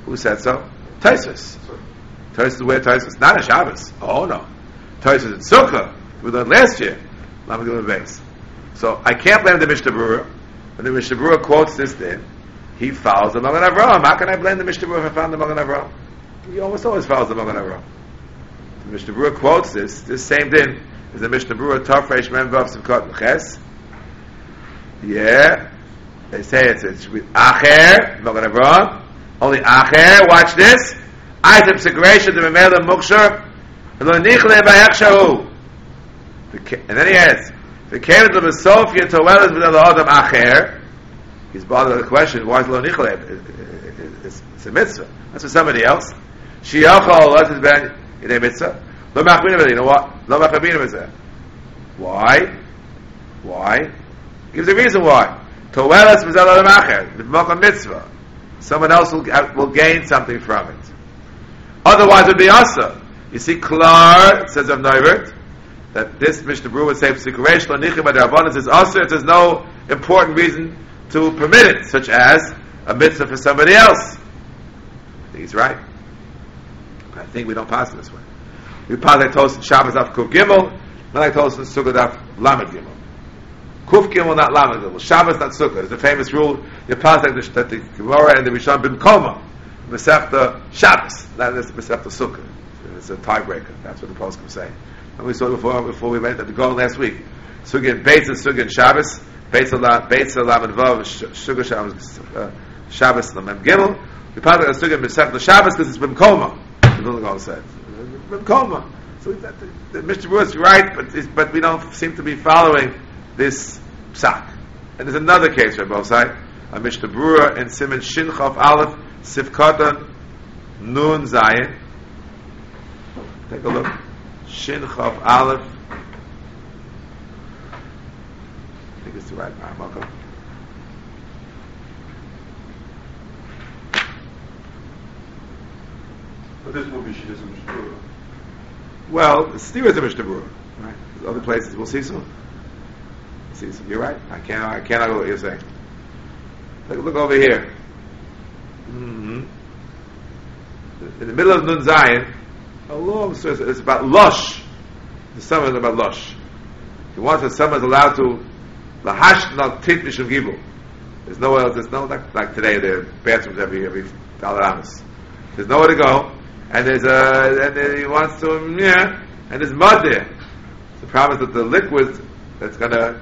Who said so? Taisus. Taisus, where Taisus? Not a Shabbos. Oh no. Taisus in Sukkah. We learned last year. Lamed Gimel Beis. So I can't blame the Mishnah Berurah. When the Mishnah Berurah quotes this then, he follows the Magen Avraham. How can I blame the Mishnah Berurah if I found the Magen Avraham? He almost always follows the Magen Avraham. The Mishnah Berurah quotes this same din is the Mishnah Berurah Tafresh Mem Vav Simchat Ches. Yeah. They say it's with Acher, Magen Avraham. Only Acher, watch this. Item Segration to Memela Mukshar. And then he adds, the came to the Sophia to well as with the Adam Acher. He's bothered with the question, why is Lo Nichle? It's a mitzvah. That's for somebody else. Shiachal, what is Ben? In a mitzvah. Lo Machbina, you know what? Lo Machbina mitzvah. Why? Why? Gives a reason why. To well as with the Adam Acher. B'makam mitzvah. Someone else will gain something from it. Otherwise, it would be asa. You see, Klar says of Neuvert that this Mishnah Berurah would say "Psikureish lo nichim adarabbanan" says asa. There's no important reason to permit it, such as a mitzvah for somebody else. I think he's right. I think we don't pass it this way. We pass like Tosfos Shabbos Daf Kuf Gimel, not like Tosfos Sukkah Daf Lamed Gimel. Kuf Gimel, not Lamed Gimel. Shabbos, not Sukkah. There's a famous rule. You pass like that the Gemara and the Rishon Bimkoma. Masechta Shabbos, not this Masechta Sukkah. It's a tiebreaker. That's what the poskim say. And we saw before we went at the goal last week. Sukkah and Beitz and Sukkah and Shabbos. Beitz Alam and Vav, Sukkah Shabbos Lamem Gimel. We pass like a Sukkah and Masechta Shabbos because it's Bimkoma. The Vilna said Bimkoma. So the Mishnah Berurah is right, but we don't seem to be following this psak. And there's another case for both sides. A Mishnah Berurah in Siman Shin Chaf Aleph Sifkatan Nun Zayin. Take a look. Shin Chaf Aleph. I think it's the right marker. But this will be Shittas and Mishnah Berurah. Well, still is a Mishnah Berurah, right? There's other places we'll see some. See some. You're right. I cannot go what you're saying. Look over here. Mm-hmm. In the middle of Nun Zayin, it's about lush. The summer is about lush. He wants that someone's allowed to lahash not tit mishum gibul. There's nowhere else. There's no like today. There are bathrooms every $1. There's nowhere to go, and and he wants to and there's mud there. The problem is that the liquid that's gonna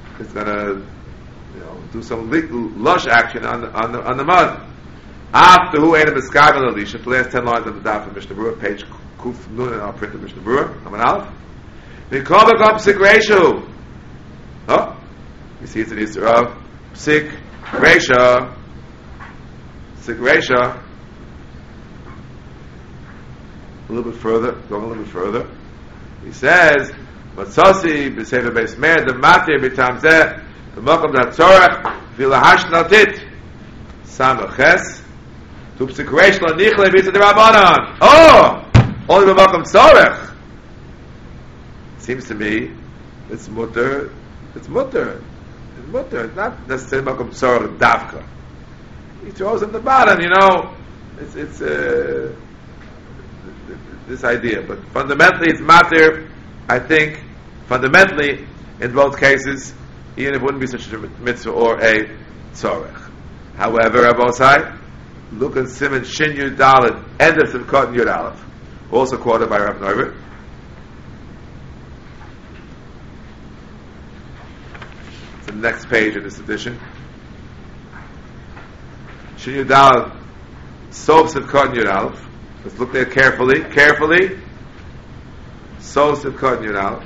do some lush action on the mud. After who ate a miskav and alisha, the last 10 lines of the daf of Mishnah Berurah, page Kuf Nun in our print of Mishnah Berurah, Aman Aleph. Mikol Bekom Psik Reishu. Oh, you see it's an Easter of Psik Reisha. Psik Reisha. A little bit further, going a little bit further. He says, Matzasi b'sefer beis meir, the matir b'tam zeh, the mokum dat tzorach, v'lahash natit, samaches, to p'sikreish lo nichle v'isa d'Rabbanan. Oh! Only b'mokum tzorach. Seems to me, it's mutter. It's not necessarily mokum tzorach davka. He throws in the bottom, it's this idea, but fundamentally it's matir. I think fundamentally in both cases, even if it wouldn't be such a mitzvah or a tzorech. However, Rabosai, look at Siman Shin Yud Dalet, end of Simchat Yud Aleph, also quoted by Rav Neuvert. It's the next page in this edition. Shin Yud Dalet, Sof Simchat Yud Aleph. Let's look there carefully. So Simchat Yud Aleph.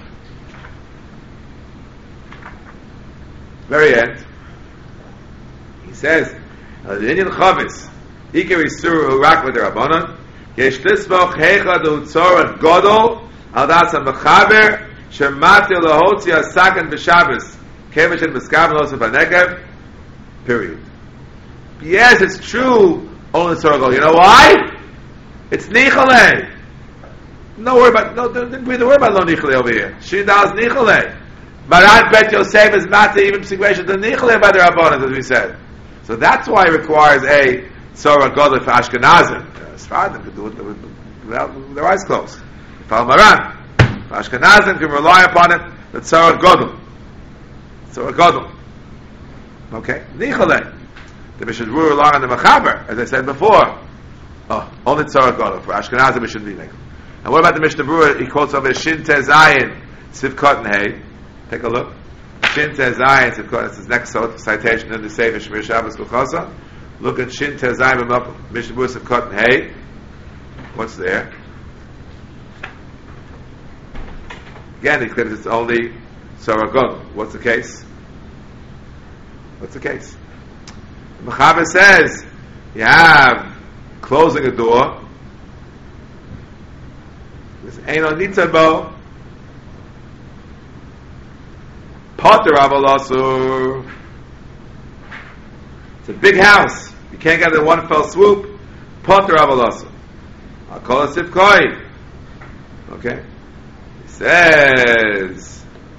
Very end. He says, "The Indian Chavis, Iker Isuru Urak with the Rabbanon, Yesh Tismoch Heicha Du Tzorach Godol Al Das HaMechaber Shemati Lahotzi HaSakan B'Shabbos Kevish and Miskav Nosef HaNegev." Period. Yes, it's true. Only Tzorach Godol. You know why? It's Nichalei. Don't worry about Lo Nichalei over here. Shindal is Nichalei. Maran Bet Yosef is not even situation the Nichalei by the Rabbanon, as we said. So that's why it requires a Tzorah Gadol for Ashkenazim. Sfaradim could do it with their eyes closed. Fal Maran. For Ashkenazim can rely upon it. The Tzorah Gadol. Tzorah Gadol. Okay? Nichalei. The Mishnah Berurah rely on the Mechaber, as I said before. Only Tzorah Gadol. For Ashkenazim it shouldn't be Nichalei. And what about the Mishnah Berurah? He quotes over Shin Tezayin, Sivkot and Hay. Take a look. Shin Tezayin, Sivkot. It's his next citation in the Sefer Shmir Shabbos Kuchasa. Look at Shin Tezayin, Mishnah Berurah, Sivkot and Hay. What's there? Again, he claims it's only Tzorah Gadol. What's the case? What's the case? The Mechaber says you have closing a door. This ain't on Nitzabo. Potter Avalasur. It's a big house. You can't get it in one fell swoop. Potter Avalasur. I'll call it Sivkoi. Okay? He says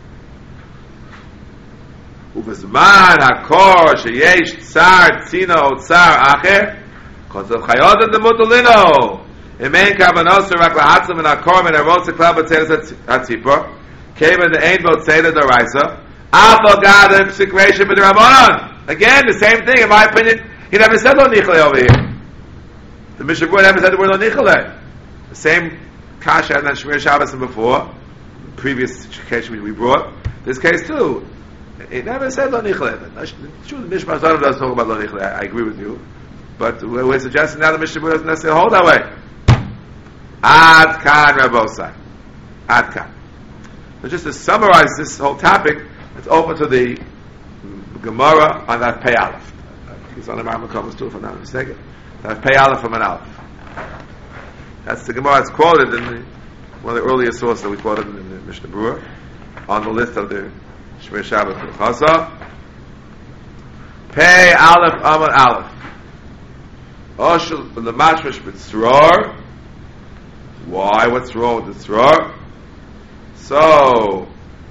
Uvizman hakor sheyesh tsar tzino tsar acher kotzov chayot and the mutulino imein kavanos rak lahatzim and hakor and arotz klab atzeres hatzipor came in the ain bot seder daraisa avogad psikration with Rabbanon. Again, the same thing. In my opinion, he never said lo nichle over here. The Mishnah Berurah never said the word lo nichle. The same kasha and Shmir Shabbos and before, the previous case we brought. This case too. It never said lo nichle. Sure, the Mishmar Zohar doesn't talk about lo nichle. I agree with you, but we're suggesting now the Mishnah Berurah doesn't necessarily hold that way. Ad kan Rabosai. Ad kan. So just to summarize this whole topic, it's open to the Gemara on that Pei Aleph. It's on the Marmakovas too, if I'm not mistaken. That Pei Aleph from an Aleph. That's the Gemara. It's quoted in one of the earlier sources that we quoted in the Mishnah Berurah on the list of the Shmir Shabbos Chasa. Pei Aleph Amar Aleph. Oshel the Mashmash B'Tzror. Why? What's wrong with the Tzror? So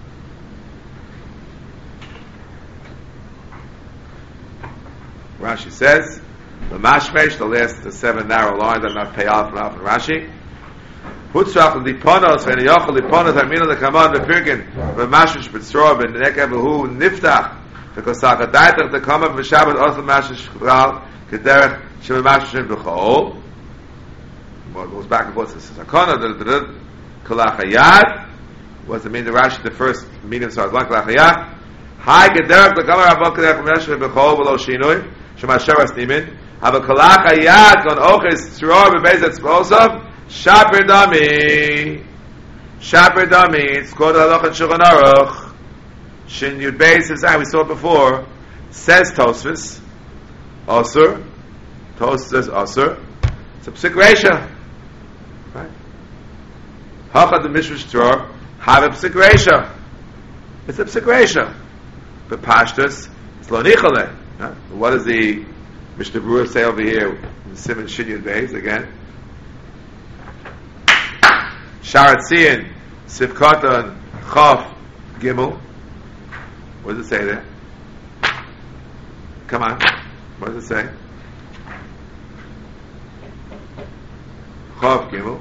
Rashi says the Mashmesh, the seven narrow lines that not Pei Aleph and Aleph and Rashi. Hutzrach liponos v'niyachol liponos amina lekaman v'pirkin v'mashmesh b'tzror v'nekeh v'hu niftach v'kosach adaytach dekama v'shabbat osel mashmesh chral k'derech shememashmeshin v'chol. Well, it goes back and forth. This is Hakana kolach hayad. What does it mean? The Rashi, the first medium starts like kolach hayad. Hi k'derech dekama rabot k'derech v'mashmesh v'chol v'lo shinui shemasheras nimin. Have a kolach hayad kon oches tzror v'beizet tzvosov Shaper Dami. Shaper Dami. It's called Halach and Shulchan Aruch. Shin Yud Beis is we saw it before. Says Tosfos. Asur. Tosfos says Asur. It's a psik reisha. Right? Hachad the Mishrash Torah. Have a psik reisha. It's a psik reisha. But Pashtus. It's Lo Nichale. What does the Mishnah Berurah say over here? In Simon Shin Yud Beis again. Sharat Tzion, Sivkatan, Chaf, Gimel. What does it say there? Come on. What does it say? Chaf, Gimel.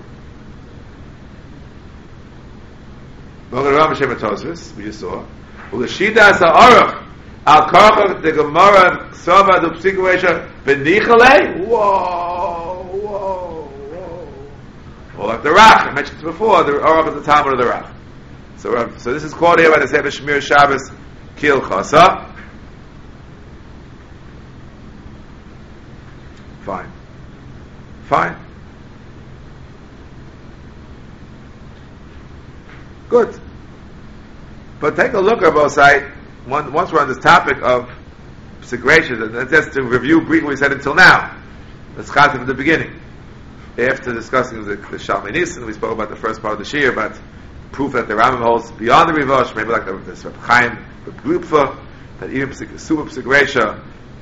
We just saw. Ulashida Sa'arach, Al Karchach, the Gemara, Ksava, the Psikuesha, Benichale. Whoa. Or like the Rach, I mentioned it before, the Orach is the Talmud of the Rach. So this is quoted here by the Sefer Shmir Shabbos Kil Chasa. Fine. Good. But take a look at both sides. Once we're on this topic of segregation, and just to review briefly what we said until now. Let's start from the beginning. After discussing the Shalmei Nissen, we spoke about the first part of the Shir, about proof that the Rambam holds beyond the Rivosh, maybe like the Reb Chaim, the Grupfa, that even super Psik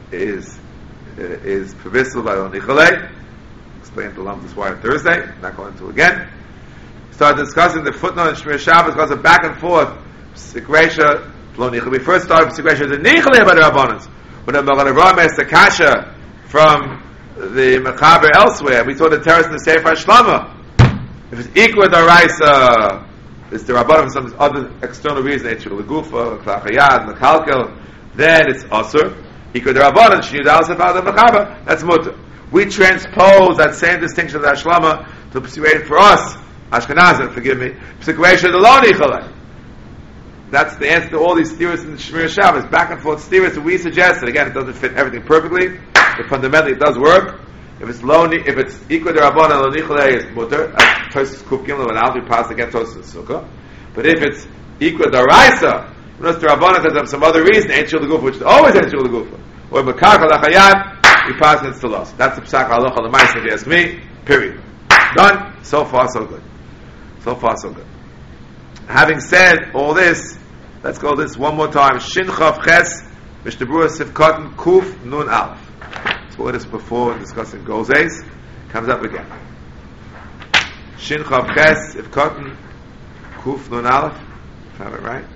is permissible by Onichale. Explained the Lam this why on Thursday, not going to again. Started discussing the footnote in Shmir Shabbos, because of back and forth, Psik we first started Psik Reisha, the Nichale by the Rabbanans. When the Magen Avraham asked the Kasha from the mechaber elsewhere. We saw the terrace in the Sefer Shlama. If it's equal with Araisa, it's the Rabbanim for some other external reason, Eichel Legufa, Klachayad, Mekalkel, then it's Asur. Equal with the Rabbanim, Shniyud Al-Sef Al Mechaber, that's Mutter. We transpose that same distinction of the Shlama to persuade for us, Ashkenazim, forgive me, P'sikreisha the Lo Nichalei. That's the answer to all these theories in the Shemir Shabbos, back and forth theories that we suggested. Again, it doesn't fit everything perfectly, but fundamentally it does work. If it's if it's equal to Rabbanan Lo Nichalei, it's Mutter. Tosis Kuf Gimel and Aldi pass against Tosis Sukkah. But if it's equal to Raisa, unless the Rabbanan because of some other reason, Ain't Shul Gufa, which is always Ain't Shul Gufa, or Mekach Alachayat, we pass against the loss. That's the Psak Halacha L'Maisa, if you ask me. Period. Done. So far, so good. So far, so good. Having said all this, let's go this one more time. Shin Chav Ches, Mishnah Berurah Sif Cotton, Kuf Nun Aleph. So what is before discussing Gozes, comes up again. Shin Chav Ches, Sif Cotton, Kuf Nun Aleph. Have it right?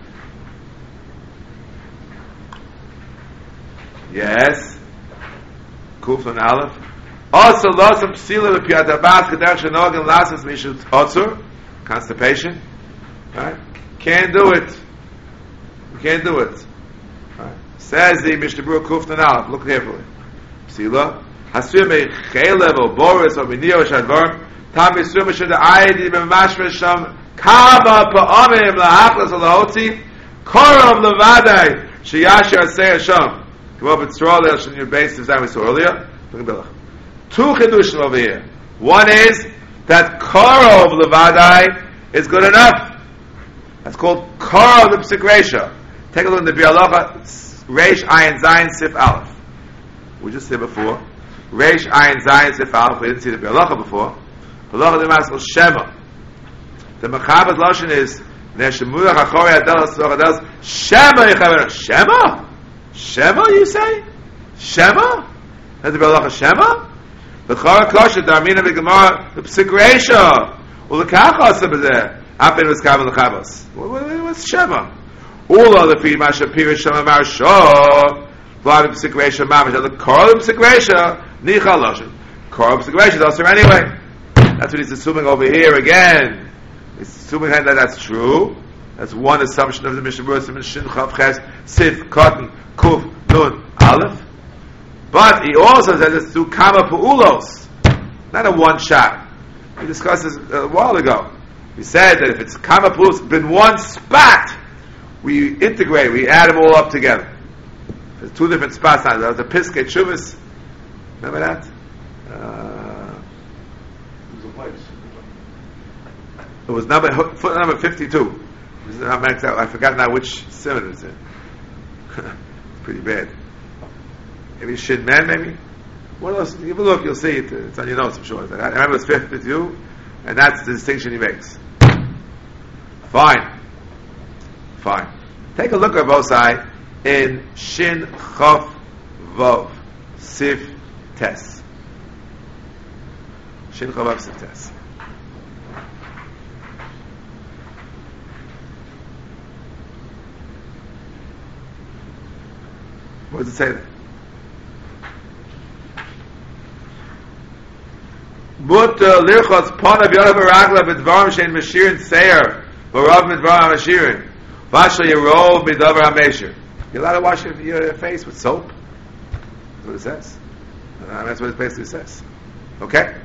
Yes. Kuf Nun Aleph. Also, lots of psila v'piyat abas k'derech shenogin lasas mishut otzur, constipation. Right? Can't do it. We can't do it. Right? Says the Mishnah Berurah Kuf Nun Aleph. Look carefully. Psila. Hasur mechelev or boris or minio shadvar. Tam misur mishud aydi b'mashmer sham kama pa'amim lahachlas alahotzi koram levadai sheyasher aseh sham. Come up with Tzorah Leil Shin your base as we saw earlier. Look at Bilach. Two chidushim over here. One is that Karov Levadai is good enough. That's called Karov the P'sik Reisha. Take a look at the Bialacha Reish Ayin Zayin Sif Aleph. We just said before. Reish Ayin Zayin Sif Aleph. We didn't see the Bialacha before. Bialacha the Maskal Shema. The Mechabat Lashon is Neshemurach Achori Adelas Adelas Shema Yechaber. Shema? Shema you say? Shema? That's the Bialacha Shema? The Chara Kosher, the Amina B'Gemara, the P'sik Reisha, or the Kachas over there. Apen was Kavan L'Chavos. What's Shema? All other feed Masha Pirish Shema Marashah, Vlad P'sik Reisha Mamish, the Kara P'sik Reisha, Nicha Loshen. Kara P'sik Reisha is also anyway. That's what he's assuming over here again. He's assuming that that's true. That's one assumption of the Mishnah Berurah, Shin Chav Ches, Sif, Cotton, Kuf, Nun, Aleph. But he also says it's through Kama Pu'ulos, not a one shot. We discussed this a while ago. We said that if it's Kama Pu'ulos in one spot, we integrate, we add them all up together. There's two different spots now. There was a Piskei Teshuvos. Remember that? It was foot number 52. I forgot now which simon it's in. It's pretty bad. Maybe Shin Men, maybe? What else? Give a look, you'll see it. It's on your notes, I'm sure. I remember it's 52, and that's the distinction he makes. Fine. Take a look at both sides in Shin Chav Vav Sif Tes. Shin Chav Vav Sif Tes. What does it say there? But lirchos panav yorav aragla b'dvarim shein mashirin seir v'rav b'dvarim mashirin v'ashal yerov b'davar hameshir. You're allowed to wash your face with soap. That's what it says. That's what it basically says. Okay?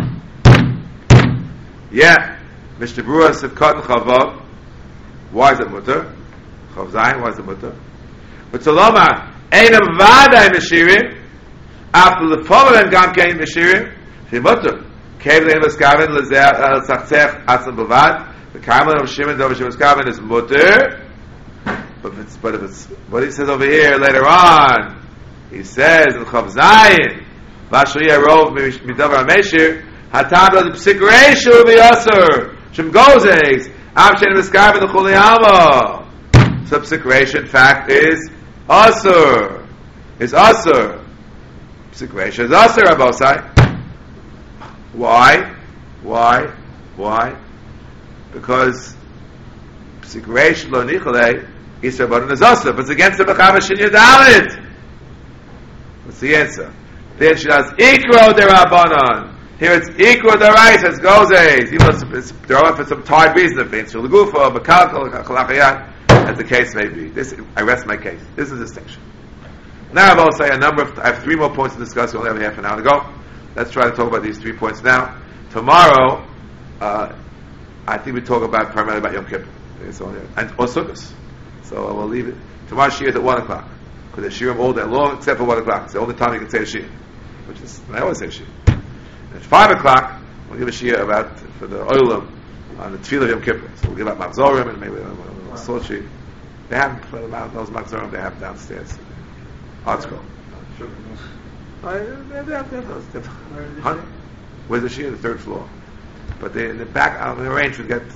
Yeah. Mishnah Berurah Sif Cotton Chavav. Why is it mutter? Chav Zayin. Why is it mutter? But Salomar Einam Vadai Mashirin after the following Gam Kain Mashirin. Mutter. Kevin Maskaven Lezer Sachzech Atzam Bavad. The Karmel of Shimon Dov Shimon Maskaven is mutter. But if it's what he says over here later on, he says in Chav Zayin, Vashriya Rov Midavar Meshir Hatam the P'sik Reisha V'Yasser Shem Gozes Avshen Maskaven the Chuliyama. So P'sik Reisha in fact is Asur. Is Asur. P'sik Reisha is Asur Abosai. Why? Because P'sik Reisha Lo Nichalei Yisra Baran is Asur, but it's against the Mechaber Shin Yud Aleph. What's the answer? Then she does Ikro Derabanan. Here it's Ikro Derais, it's Gozes. They're all for some tired reason, if it's Lagufa, Bakalkal, Kalachayat, as the case may be. I rest my case. This is this section. Now I will say I have 3 more points to discuss. We only have half an hour to go. Let's try to talk about these 3 points now. Tomorrow, I think we talk primarily about Yom Kippur. Or Sukkot. So we'll leave it. Tomorrow's Shir is at 1 o'clock. Because they Shirim all day long, except for 1 o'clock. It's the only time you can say a Shir. Which is, I always say a Shir. At 5 o'clock, we'll give a Shir for the Olam on the Tefillah of Yom Kippur. So we'll give out Machzorim and maybe a sort sheet. They have those Machzorim, they have downstairs. Art Scroll. Where's the Shir? The 3rd floor. But in the back, on the range, we get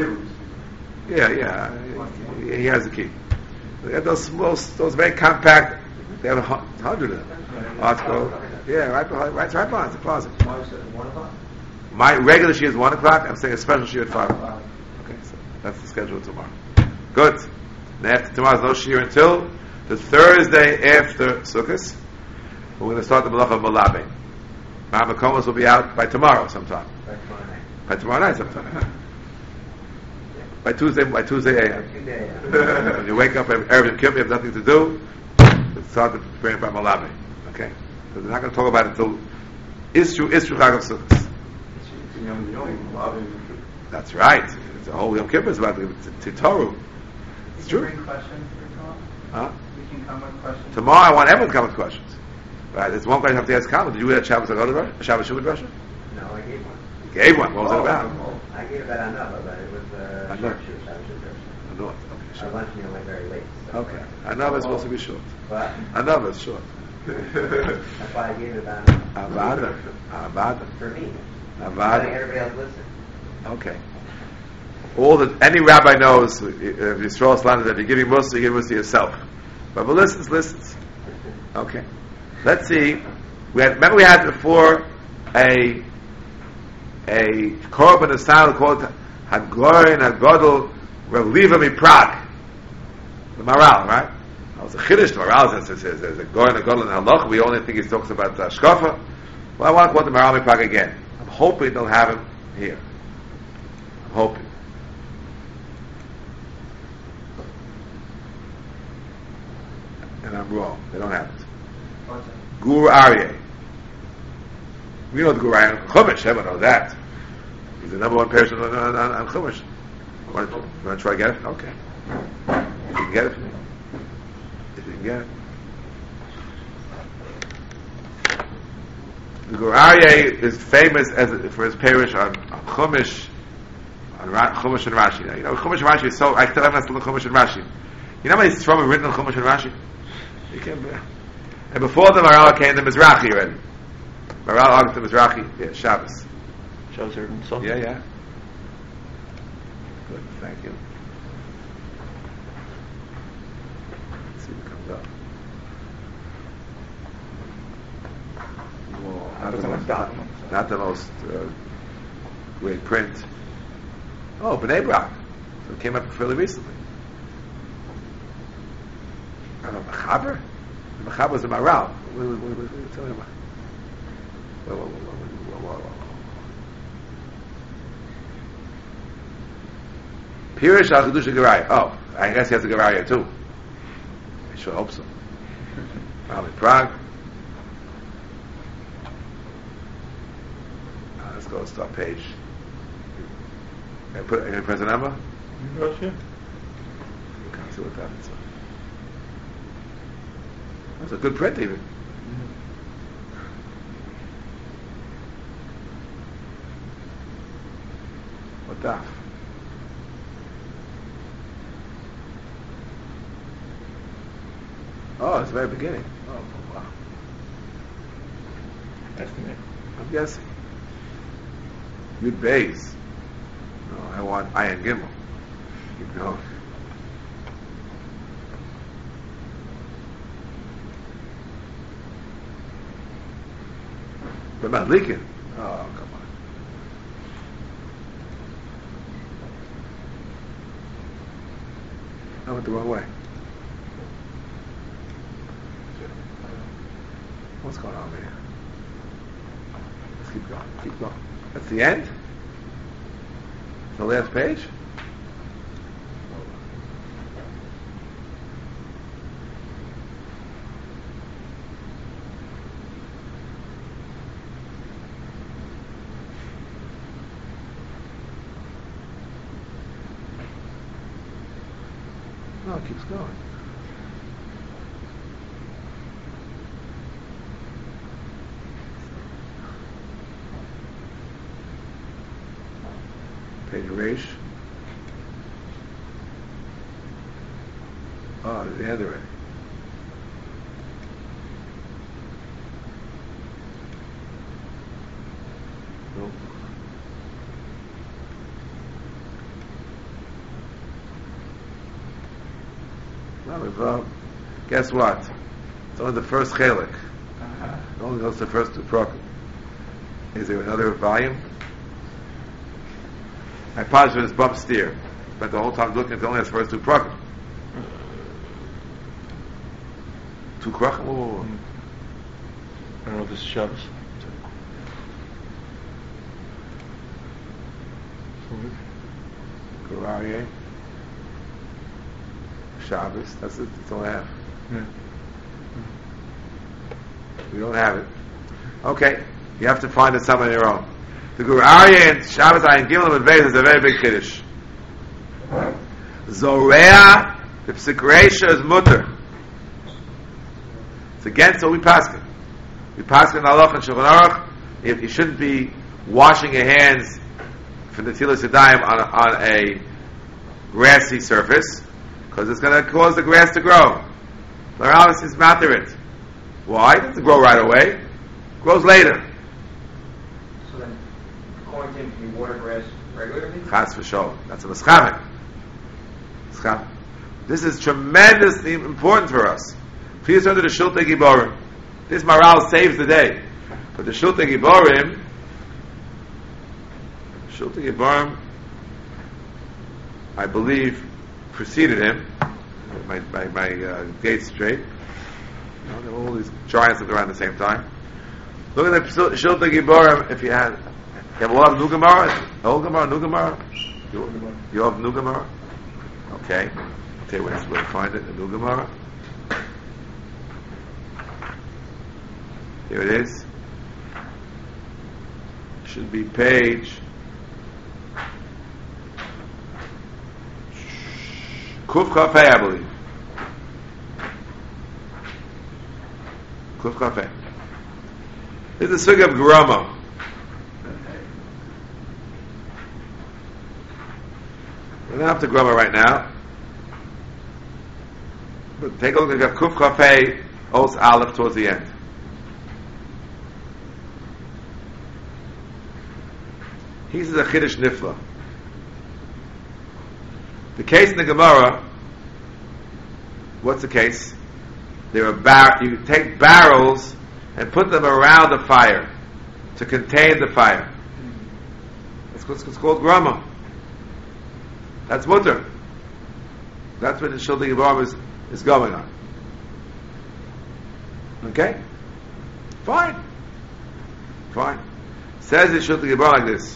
Yeah, he has the key. They have those very compact. They have 100 of them. Art Scroll. Yeah, right behind the closet. My regular Shir is 1 o'clock. I'm saying a special Shir at 5 o'clock. Okay, so that's the schedule tomorrow. Good. And after tomorrow's no Shir until the Thursday after Sukkot. We're going to start the Malach of Malabe. Mahamakomos will be out by tomorrow sometime. By tomorrow night sometime. By Tuesday a.m. When you wake up Erev Yom Kippur, you have nothing to do. Start to prepare by Malabe. Okay? Because we're not going to talk about it until Isru Chag of Sukkot. That's right. It's a whole Yom Kippur is about the Titoru. It's true. Bring questions for tomorrow? Huh? We can come with questions. Tomorrow I want everyone to come with questions. Right? There's one question I have to ask Colin. Did you read Shabbos Agodah, Shabbos Shuvah Drasha? No, I gave one. You gave one. What was it about? I gave that Anava, but it was short shoot. I know it. Okay, I sure. lunch meal went very late. So Okay. Anava is supposed to be short. But Anava is short. that's why I gave it about Avada. for me. Letting Avada. everybody else listen. Okay. Any rabbi knows if Yisrael Islam that if you're giving Musa, you give Musa yourself. But listens. Okay. Let's see. Remember we had before a korban asal called Haglorin Hagodol Rav Liva Prague. The Maral, right? That was a Chiddush. The Maral says there's a Gorin Hagodol in Halach. We only think he talks about Shkofa. Well, I want to quote the Maral Prague again. I'm hoping they'll have him here. I'm hoping. And I'm wrong. They don't have it. Gur Aryeh. We know the Gur Aryeh. Chumash, everyone knows that. He's the number 1 person on Chumash. You want to try to get it? Okay. If you can get it for me. If you can get it. The Gur Aryeh is famous for his parish on Chumash, Chumash and Rashi. You know, Chumash and Rashi is so. I still haven't listened to Chumash and Rashi. You know how many from written on Chumash and Rashi? You can. And before the Maral came the Mizrahi already. Maral argued the Mizrahi. Yeah, Shabbos. Shabbos and Sunday. Yeah. Good, thank you. Let's see what comes up. Whoa, not the most great print. Oh, B'nai Brak. So it came up fairly recently. I don't know, Machaber? The Machaber was the Maral. What are you telling me about? Whoa. Pirish al Chidusha Geraya. Oh, I guess he has a Geraya too. I sure hope so. Probably Prague. Let's go to start page. Can I press a number? Russia? You can't see what happens. That's a good print even. What daf? Oh, it's the very beginning. Oh, wow. Estimate. I'm guessing. Yud Beis. No, I want Ayin Gimel. Keep going. But Madlikin. Oh, come on. I went the wrong way. What's going on here? Let's keep going. Keep going. That's the end? The last page? No, it keeps going. Page Reish. Oh, the end of it. Nope. No, guess what? It's only the first chelik. It only goes to the first two prokim. Is there another volume? I apologize for this bump steer. Spent the whole time looking at the only has first two prokim. Two prokim? Oh. I don't know if this is Shabbos. Gurarye. Shabbos. That's it. That's all I have. Yeah. We don't have it. Okay. You have to find it somewhere on your own. The Gur Aryeh and Shabbos Ayin Gimel and Beis is a very big kiddush. Zorea, the Psik Reisha is mutter. It's against what we paskin. We paskin Halach and Shulchan Aruch. You shouldn't be washing your hands from the Tilas Yadayim on a grassy surface, because it's going to cause the grass to grow. Pluralis is matter it. Why? It doesn't grow right away. It grows later. So then, according to him, can you water grass regularly? Chas v'shol. That's a mischamet. This is tremendously important for us. Please turn to the Shultei Giborim. This Maral saves the day. But the Shultei Giborim, I believe, preceded him. My gates straight. You know, there were all these giants that around the same time. Look at the Shultei Giborim. If you have a lot of New Gemara, Old Gemara, New Gemara. You have New Gemara. Okay. I'll tell you where to find it. The New Gemara. Here it is. Should be page Kuf Kafeh, I believe. Kuf Kafeh. This is the sugi of Grama. We're not up to Grama right now. But take a look at Kuf Kafeh, Os Aleph towards the end. He says a Chiddush Nifla. The case in the Gemara, what's the case? There are you take barrels and put them around the fire to contain the fire. That's what's called grama. That's mutter. That's what the Shultei Giborim is going on. Okay? Fine. Says the Shultei Giborim like this.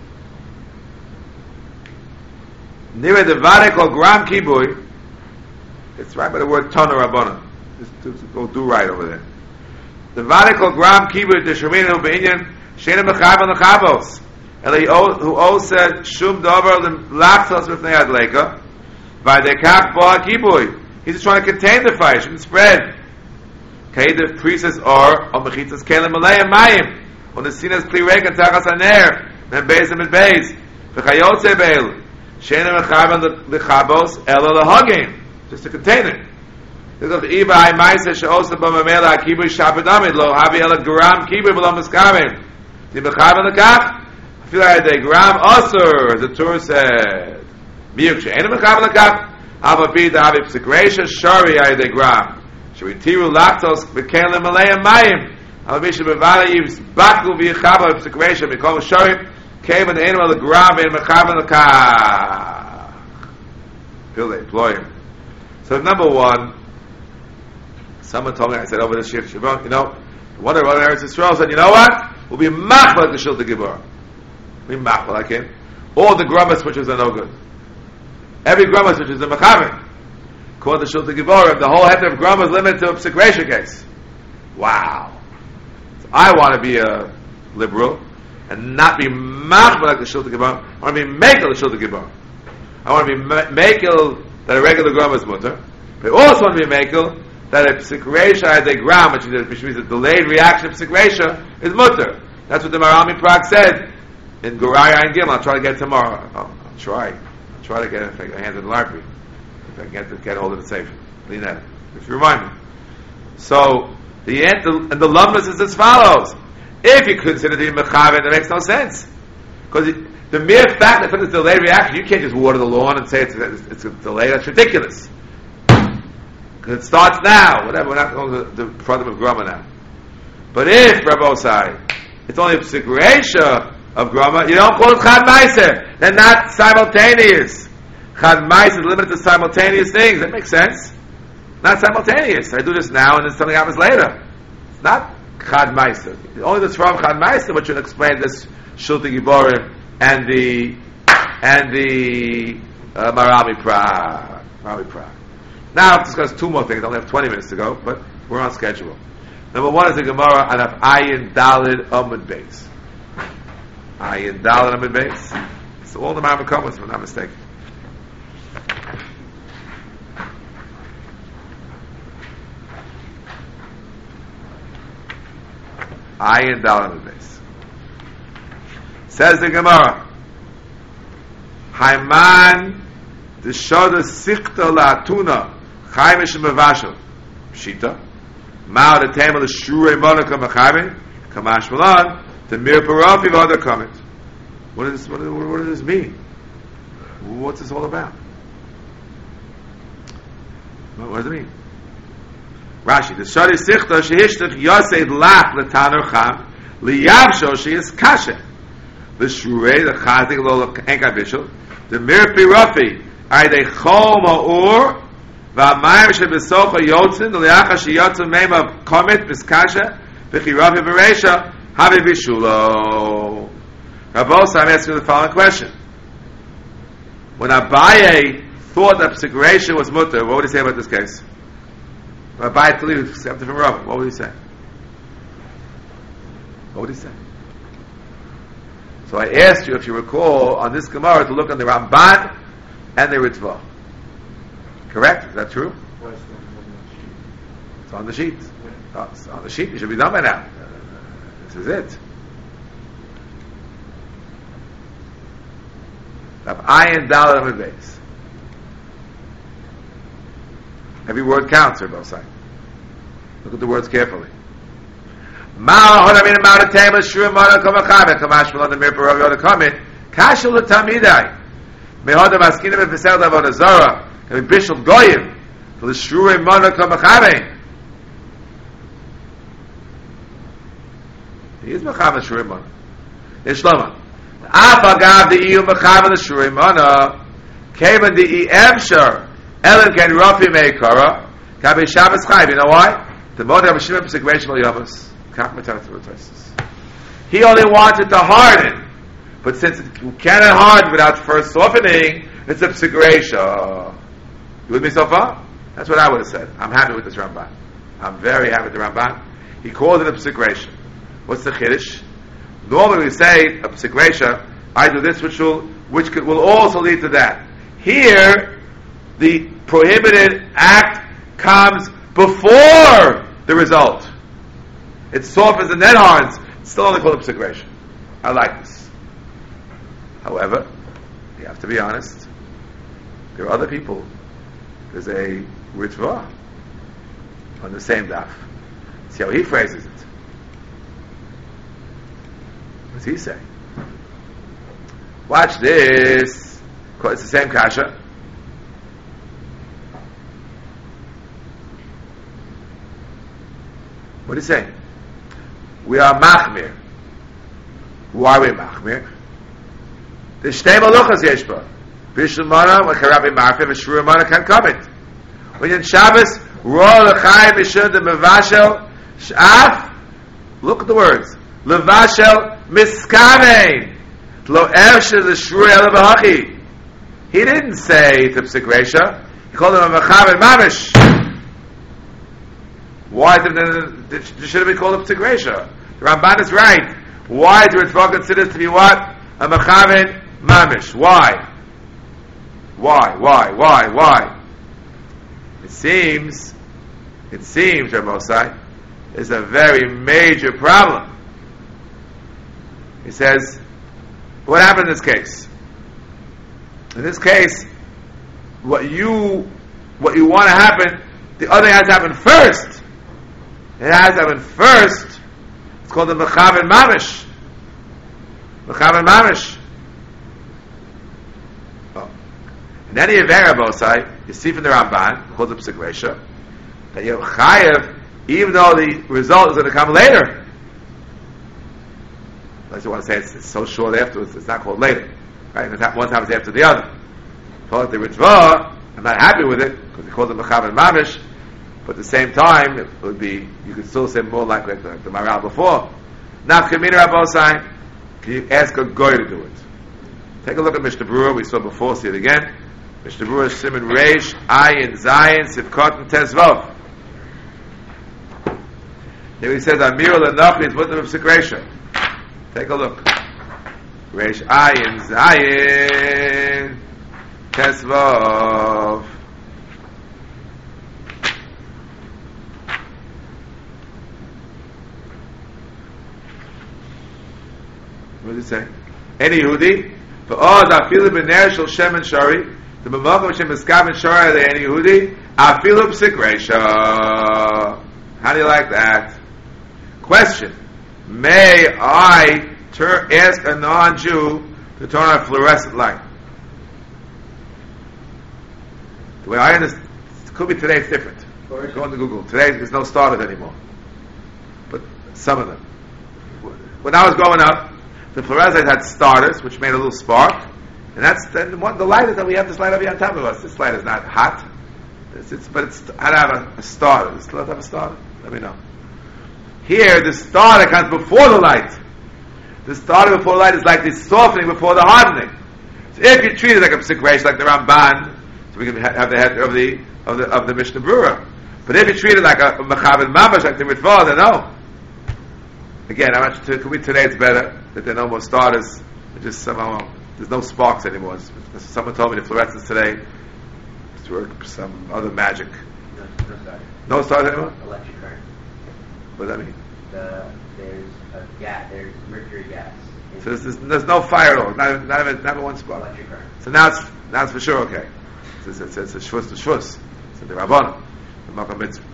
Nira devare kol gram kiboy. It's right by the word Tana Rabbana. Just go do right over there. Devare kol gram kiboy deshominu beinyan sheina mechav on the chavos. Eli who also shum davar lachtos with neyad leka. Vaydekach bo kiboy. He's just trying to contain the fire. Shouldn't spread. Okay, the priestess are on mechitzas kelim malei mayim on the sinas kli regen tachas haner and bezim and bez v'chayotze beil. Sheina mechavan lechabos ela lahagim, just to contain it. This is the Iba Hai Maisa she'osa b'mamela kibuy shabadamid lo havi ela gram kibuy b'lo miskaven. The mechavan lekach, I feel like the gram osur, as the Torah said. Miyuk she'ena mechavan lekach, ava b'da havi p'sikreisha shari ay the gram. Sh'ritiru lactos b'kelim malei mayim. Ava b'isha b'vala yivs baklu v'yichava p'sikreisha b'kol shari. Came in the animal the gram in mechavan lekach. Feel they employ him. So number one, someone told me, I said over the shift, you know, one of the Eretz Yisrael said, you know what? will be machmal like the Shilta Gibor. Be machmal like him. All the Grumas which is a no good. Every Grumas which is a Mechaber. Called the Shilta Gibor, the whole heter of Grumas limited to a Psikresha case. Wow. So I want to be a liberal and not be machmal like the Shilta Gibor. I want to be mekel the Shilta Gibor. I want to be mekel that a regular Grum is mutter. But I also want to be mekel that a psikresha as a gram, which means a delayed reaction of psikresha, is mutter. That's what the Marami Prague said in Goraya and Gimel. I'll try to get it tomorrow. I'll try to get it if I get hands in the library. If I can get hold of the safe. If you remind me. So, the lumnus is as follows. If you consider the mechaber, that makes no sense. Because the mere fact that it's a delayed reaction, you can't just water the lawn and say it's a delay. That's ridiculous. Because it starts now. Whatever, we're not going to the problem of Grama now. But if, Rabbosai, it's only a psikresha of Grama, you don't call it Chad Meiser. They're not simultaneous. Chad Meiser is limited to simultaneous things. That makes sense. Not simultaneous. I do this now and then something happens later. It's not Chad Meiser. Only this from Chad Meiser which would explain this Shilta Giborim and the Marami Prague. Now I'll discuss two more things. I only have 20 minutes to go, but we're on schedule. Number one is the Gemara on Ayin Dalid Amud Beis. Ayin Dalid Amud Beis. So all the Marami comments, if I'm not mistaken. Ayin Dalid Amud Beis. Says the Gemara, Haiman the Shoda Sichta Latuna Chaimish Mavashal Shita Mao the Tamal the Shure Monica Machamin Kamash Malan the Mir Parafi other comment. What does this mean? What's this all about? What does it mean? Rashi the Shoda Sichta Shehishtat Yosei Lach Latanur Cham Liyavsho She is Kasha the Shure the Chazik Lo Enka Bishul the Mir Parafi are they chol ma'ur v'amayim shebesocha yotzin l'yacha sheyotzin meim of komet b'skasha v'chiravi v'reisha havi b'shulo. Rabbos, I'm asking you the following question. When Abaye thought that psikresha was mutter, what would he say about this case? When Abaye believed accepted from Rav, what would he say? So I asked you, if you recall, on this Gemara to look on the Ramban and the Ritva. Correct? Is that true? It's on the sheet. It's on the sheet. You should be done by now. This is it. Ayin Daled Amud Beis. Every word counts, or both sides. Look at the words carefully. Ma'ah Hodamin Ma'ah Tema Shur Ma'ah Kamachaveh Kamash Malon the Mir Parav Yoda Kamit Kashul L'Tamidai Mehodam Askinim and Fesel Davon Azara and Bishop Goyim for the Shrui Ma'ah Kamachaveh. He is Machaveh Shrui Ma'ah. Ishlama Afagav the Iyu Machaveh the Shrui Ma'ah came in the Emshar Ellen Ken Rafi Meikara Kabe Shabbos Chayv. You know why? The Modeh of Shimon P'Sigration Lo Yavos. He only wanted to harden, but since you cannot harden without first softening, it's a psikresha. You with me so far? That's what I would have said. I'm happy with this Ramban. I'm very happy with the Ramban. He calls it a psikresha. What's the chiddush? Normally we say a psikresha, I do this, which will also lead to that. Here, the prohibited act comes before the result. It softens and then hardens. It's still only called a psikresha. I like this. However, you have to be honest. There are other people. There's a Ritva on the same daf. See how he phrases it. What does he say? Watch this. It's the same kasha. What do you say? We are machmir. Who are we machmir? The shtei maluchas yeshba. Bishul mana v'charabi marfim v'shru mana can come it. When in Shabbos, roh l'chayim v'shur the mevashel sh'af. Look at the words. Levashel miskavein. Lo ershe l'shrui ela b'hachi. He didn't say to Psik Reisha. He called him a mechaven mamish. Why should it be called a Psik Reisha? The Ramban is right. Why do Ritva consider to be what? A mechaven mamish. Why? It seems, Rabbosai, is a very major problem. He says, what happened in this case? In this case, what you want to happen, the other thing has to happen first. It has to happen first. It's called the Mechaven Mamish. Mechaven Mamish. Oh. In any event, Rabbosai, you see from the Ramban, called the Psik Reisha, that you have Chayev, even though the result is going to come later. Unless you want to say it's so short afterwards, it's not called later. Right? One happens after the other. Call it the Ritva, I'm not happy with it, because he called it Mechaven Mamish, but at the same time, it would be, you could still say more like the Maral before. Nafkamina Rabbosai, can you ask a goy to do it? Take a look at Mishnah Berurah, we saw before, see it again. Mishnah Berurah, Siman Reish, Ayin, Zayin, Sivkot, and Tezvav. Here he says, Amir L'Nochi is Mutter of Psik Reisha. Take a look. Reish, Ayin, Zayin, Tezvav. What does it say? Any Yehudi, v'oz afilu b'ner shel shemen shari, the b'makom shem eskaven shari the any Yehudi, afilu Psik Reisha. How do you like that? Question: may I ask a non-Jew to turn on a fluorescent light? The way I understand, it could be today it's different. Go on to Google. Today there's no starters anymore, but some of them. When I was growing up, the fluorescent had starters, which made a little spark, and that's the light is that we have this light over here on top of us. This light is not hot, but it's I don't have a starter. Does it still have a starter? Let me know. Here, the starter comes before the light. The starter before the light is like the softening before the hardening. So if you treat it like a Psik Reisha, like the Ramban, so we can have the head of the Mishnah Berurah. But if you treat it like a Mechaven Mamash, like the Ritva, then no. Again, could be today it's better that there are no more starters. Just somehow there's no sparks anymore. Someone told me the fluorescence today to work some other magic. No starters anymore. Electric current. What does that mean? There's a gas. There's mercury gas. So there's no fire at all. Not even one spark. Electric current. So now it's for sure okay. It's a shvus to shvus. It's the Rabbanon, the Makom Mitzvah.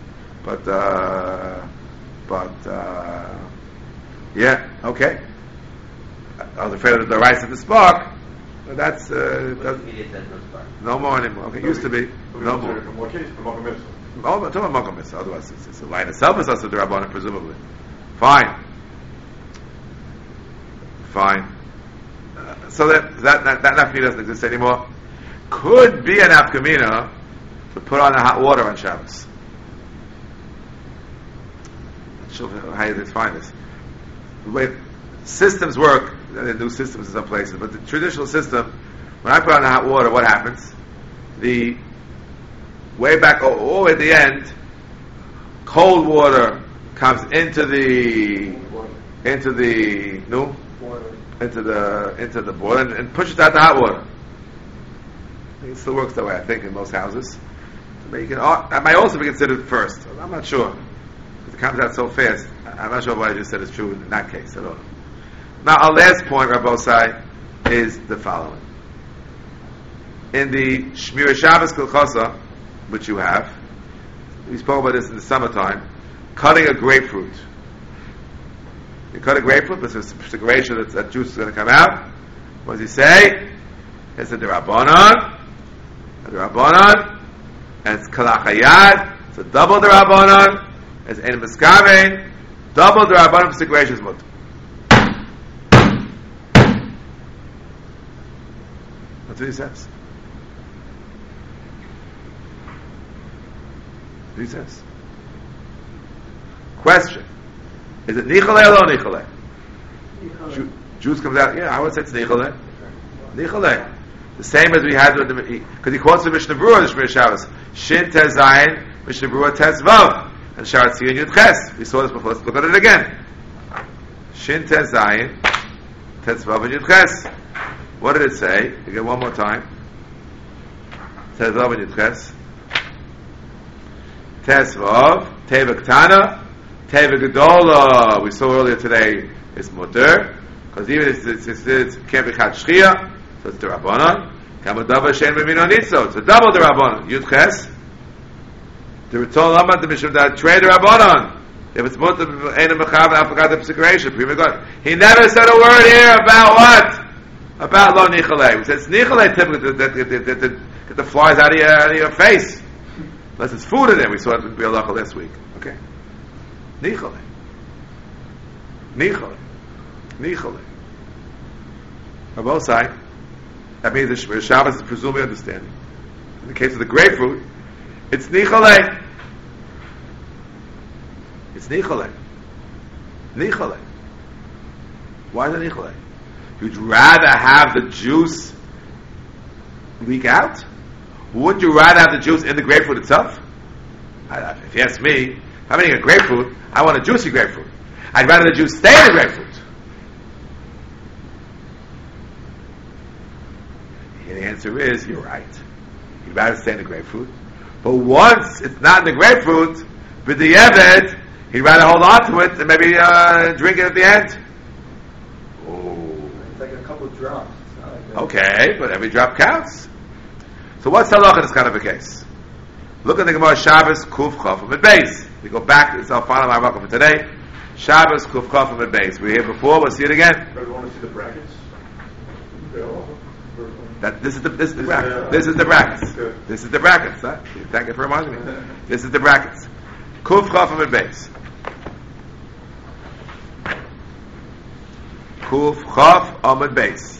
But yeah, okay. I was afraid of the rise of the spark, but that's no more anymore. Okay, used to be no more. In what case, the Makom Mitzvah. Oh, I'm talking about Makom Mitzvah. Otherwise, it's the line itself is also the Rabbanon, presumably. Fine. So that nafkamina doesn't exist anymore. Could be an nafkamina to put on the hot water on Shabbos. Not sure how you define this. The way systems work, there are new systems in some places, but the traditional system, when I put on the hot water, what happens? The way back, all at the end, cold water comes into the boiler and pushes out the hot water. It still works that way, I think, in most houses. That might also be considered first. I'm not sure. It comes out so fast. I'm not sure what I just said is true in that case at all. Now, our last point, Rabbosai, is the following. In the Shmira Shabbos Kilchasa, which you have, we spoke about this in the summertime, cutting a grapefruit. You cut a grapefruit, but there's a situation that juice is going to come out. What does he say? He said, the Rabbanon, and it's Kalachayad, so double the Rabbanon, it's En Miskavein, double the Rabbanon for Psik Reisha's Mutter. That's what he says. He says. Question: is it Nichale or lo Nichale? Juice comes out. Yeah, I would say it's nichole. Nichole. The same as we had with the, because he quotes the Mishnah Berurah, the Shmir Shabbos. Shin Tez Zayin, Mishnah Berurah Tez Vav, and Sharat Tzion Yud Ches. We saw this before. Let's look at it again. Shin Tez Zayin, Tez Vav and Yud Ches. What did it say? Again, one more time. Tez Vav and Yud Ches. Tez Vav, Teva Ktana, Teva Gedola. We saw earlier today it's Mutter, because even if it can't be Chat Shchia, so it's the Rabbanon. Kamadava Shen B'Mino Nitzo. It's a double the Rabbanon. Yud Ches. The Ritzon Lama the Mishum that trade the Rabbanon. If it's Mutter, Ein Mechav and Afakat the Psikration. He never said a word here about what? About Lo Nichole. He says Nichole typically get the flies out of your face. Unless it's food in there. We saw it in Bialacha last week. Okay? Nichole. Nichole. Nichole. On both sides. That means the Shmir Shabbos is presumably understanding. In the case of the grapefruit, it's nichole. It's nichole. Nichole. Why is it nichole? You'd rather have the juice leak out? Wouldn't you rather have the juice in the grapefruit itself? If you ask me, if I'm eating a grapefruit, I want a juicy grapefruit. I'd rather the juice stay in the grapefruit. And the answer is, you're right. You'd rather stay in the grapefruit. But once it's not in the grapefruit, with the Eved, he'd rather hold on to it and maybe drink it at the end. Oh. It's like a couple of drops. It's not like Okay, but every drop counts. So what's the halacha in this kind of a case? Look at the Gemara Shabbos Kuf Chaf and Beis. We go back to this our final halacha for today. Shabbos Kuf Chaf and Beis. We were here before. We'll see it again. Do you want to see the brackets? This is the brackets. This is the brackets. This is the brackets. Huh? Thank you for reminding me. This is the brackets. Kuf Chaf and Beis. Kuf Chaf Amud Beis.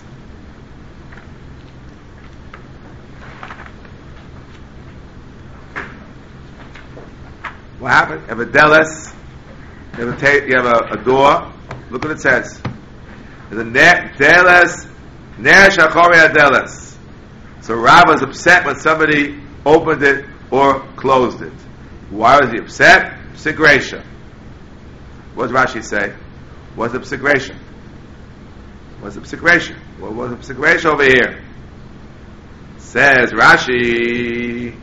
What happened? You have a deles. You have a door. Look what it says. There's a deles. Ner shachori adeles. So Rav was upset when somebody opened it or closed it. Why was he upset? Psigration. What does Rashi say? What's the psigration? What's the psigration? What was the psigration over here? Says Rashi.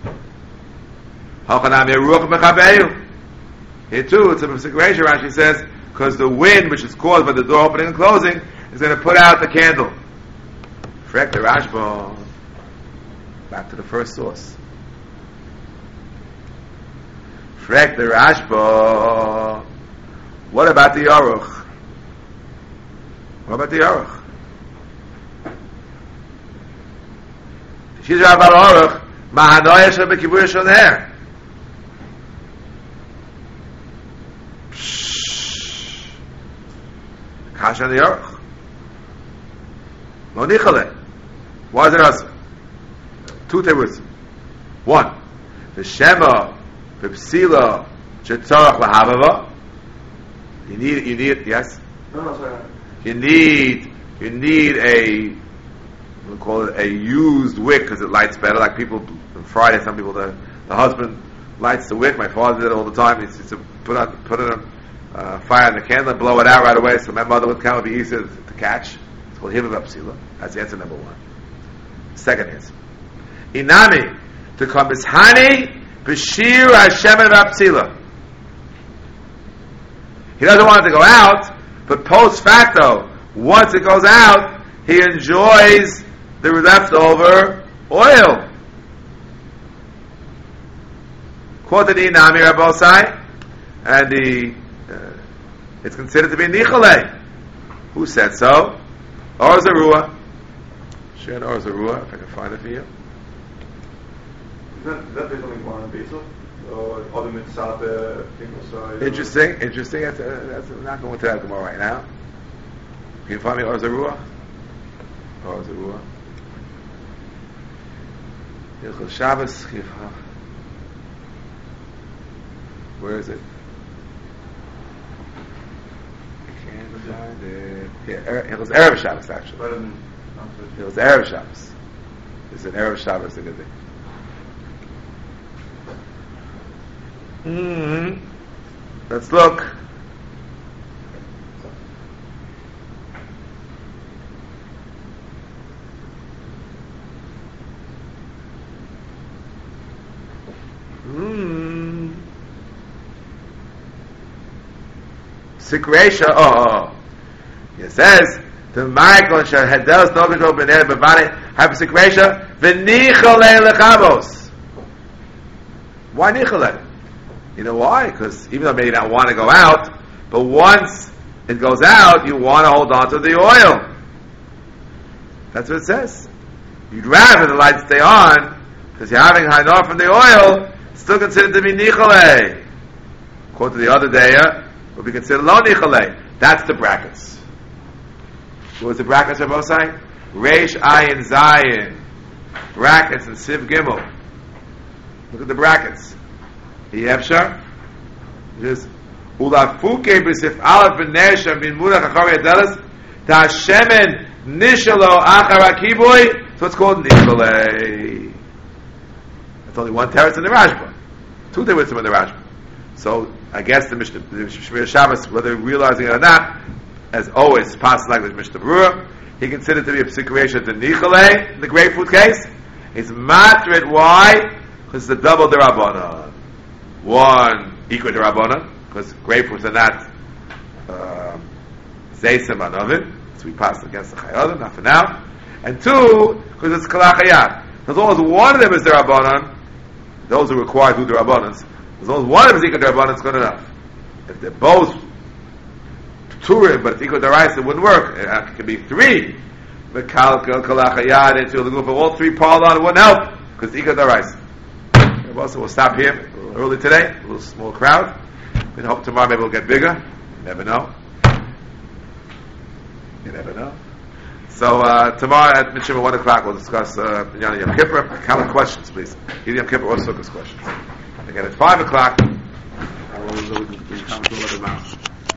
Here too, it's a psigration. Rashi says because the wind, which is caused by the door opening and closing, is going to put out the candle. Frek the Rashba. Back to the first source. Frek the Rashba. What about the Aruch? What about the Aruch? She's about Aruch. Mahanoya shel b'kibur shonher. Kasha on the Aruch. Lo nichale. Why is it us? Two tables. One, the Shema, the Psila, Shetzarach lahavava. You need, yes? No, sorry. You need a, we'll call it a used wick because it lights better. Like people, on Friday, some people, the husband lights the wick. My father did it all the time. He used to put it on fire in the candle and blow it out right away. So my mother would come, it would be easier to catch. It's called Hivav Psila. That's answer number one. Second answer. Inami, to come is Hani, Bashir Hashem and Psila. He doesn't want it to go out, but post facto, once it goes out, he enjoys the leftover oil. Quoted Inami Rabbosai, and it's considered to be Nichole. Who said so? Or Zarua. Share Or Zarua, if I can find it for you. Is that based on the Gemara and Basil? Or other mitzvah things? Interesting. That's not going to that Gemara right now. Can you find me Or Zarua? Or Zarua. Hilchos Shabbos. Where is it? I can't find it. It was Erev Shabbos actually. Better than It was Erev Shabbos. It's an Erev Shabbos a good thing. Let's look. Sikresha. It says the Michael shall Hedels Nogash Ben Ed Bavani have Sikresha V'Nichale Lechavos. Why Nichale? You know why? Because even though maybe you don't want to go out, but once it goes out, you want to hold on to the oil. That's what it says. You'd rather the light stay on because you're having high from the oil. It's still considered to be nichale. According to the other day, will be considered lo nichale. That's the brackets. What was the brackets of Osai? Reish Ayin Zayin. Brackets and Siv Gimel. Look at the brackets. Yevshar. Just Ulafuke b'sif Aleph v'Nesha bin Mudach Achari Adelas Tashemen Nishalo Achara Kiboy. So it's called Nichale. That's only one teretz in the Rashba. Two teretzim in the Rashba. So I guess the Shmir Shabbos, whether realizing it or not, as always, passed like the Mishnah Berurah, he considered to be a psikration to Nichale in the grapefruit case. It's matrid. Why? Because it's a double derabbanan. One, equal derabbanan, because grapefruits are not zeisim on oven, so we passed against the chayadim, not for now. And two, because it's kalachayat. As long as one of them is derabbanan, those who require two derabbanans, as long as one of them is equal derabbanan, it's good enough. If they're both turim, but it's equal deraisa, it wouldn't work. It could be three. The kalkal, kalachayat, into the group of all three parallel, it wouldn't help, because it's equal deraisa. Also, we'll stop here a little early today, a little small crowd. We hope tomorrow maybe we'll get bigger. You never know. You never know. So tomorrow at Mitzvah 1 o'clock we'll discuss Yom Kippur. Common questions, please. Either Yom Kippur or Sukkot questions. Again at 5 o'clock, we can come to 11 miles.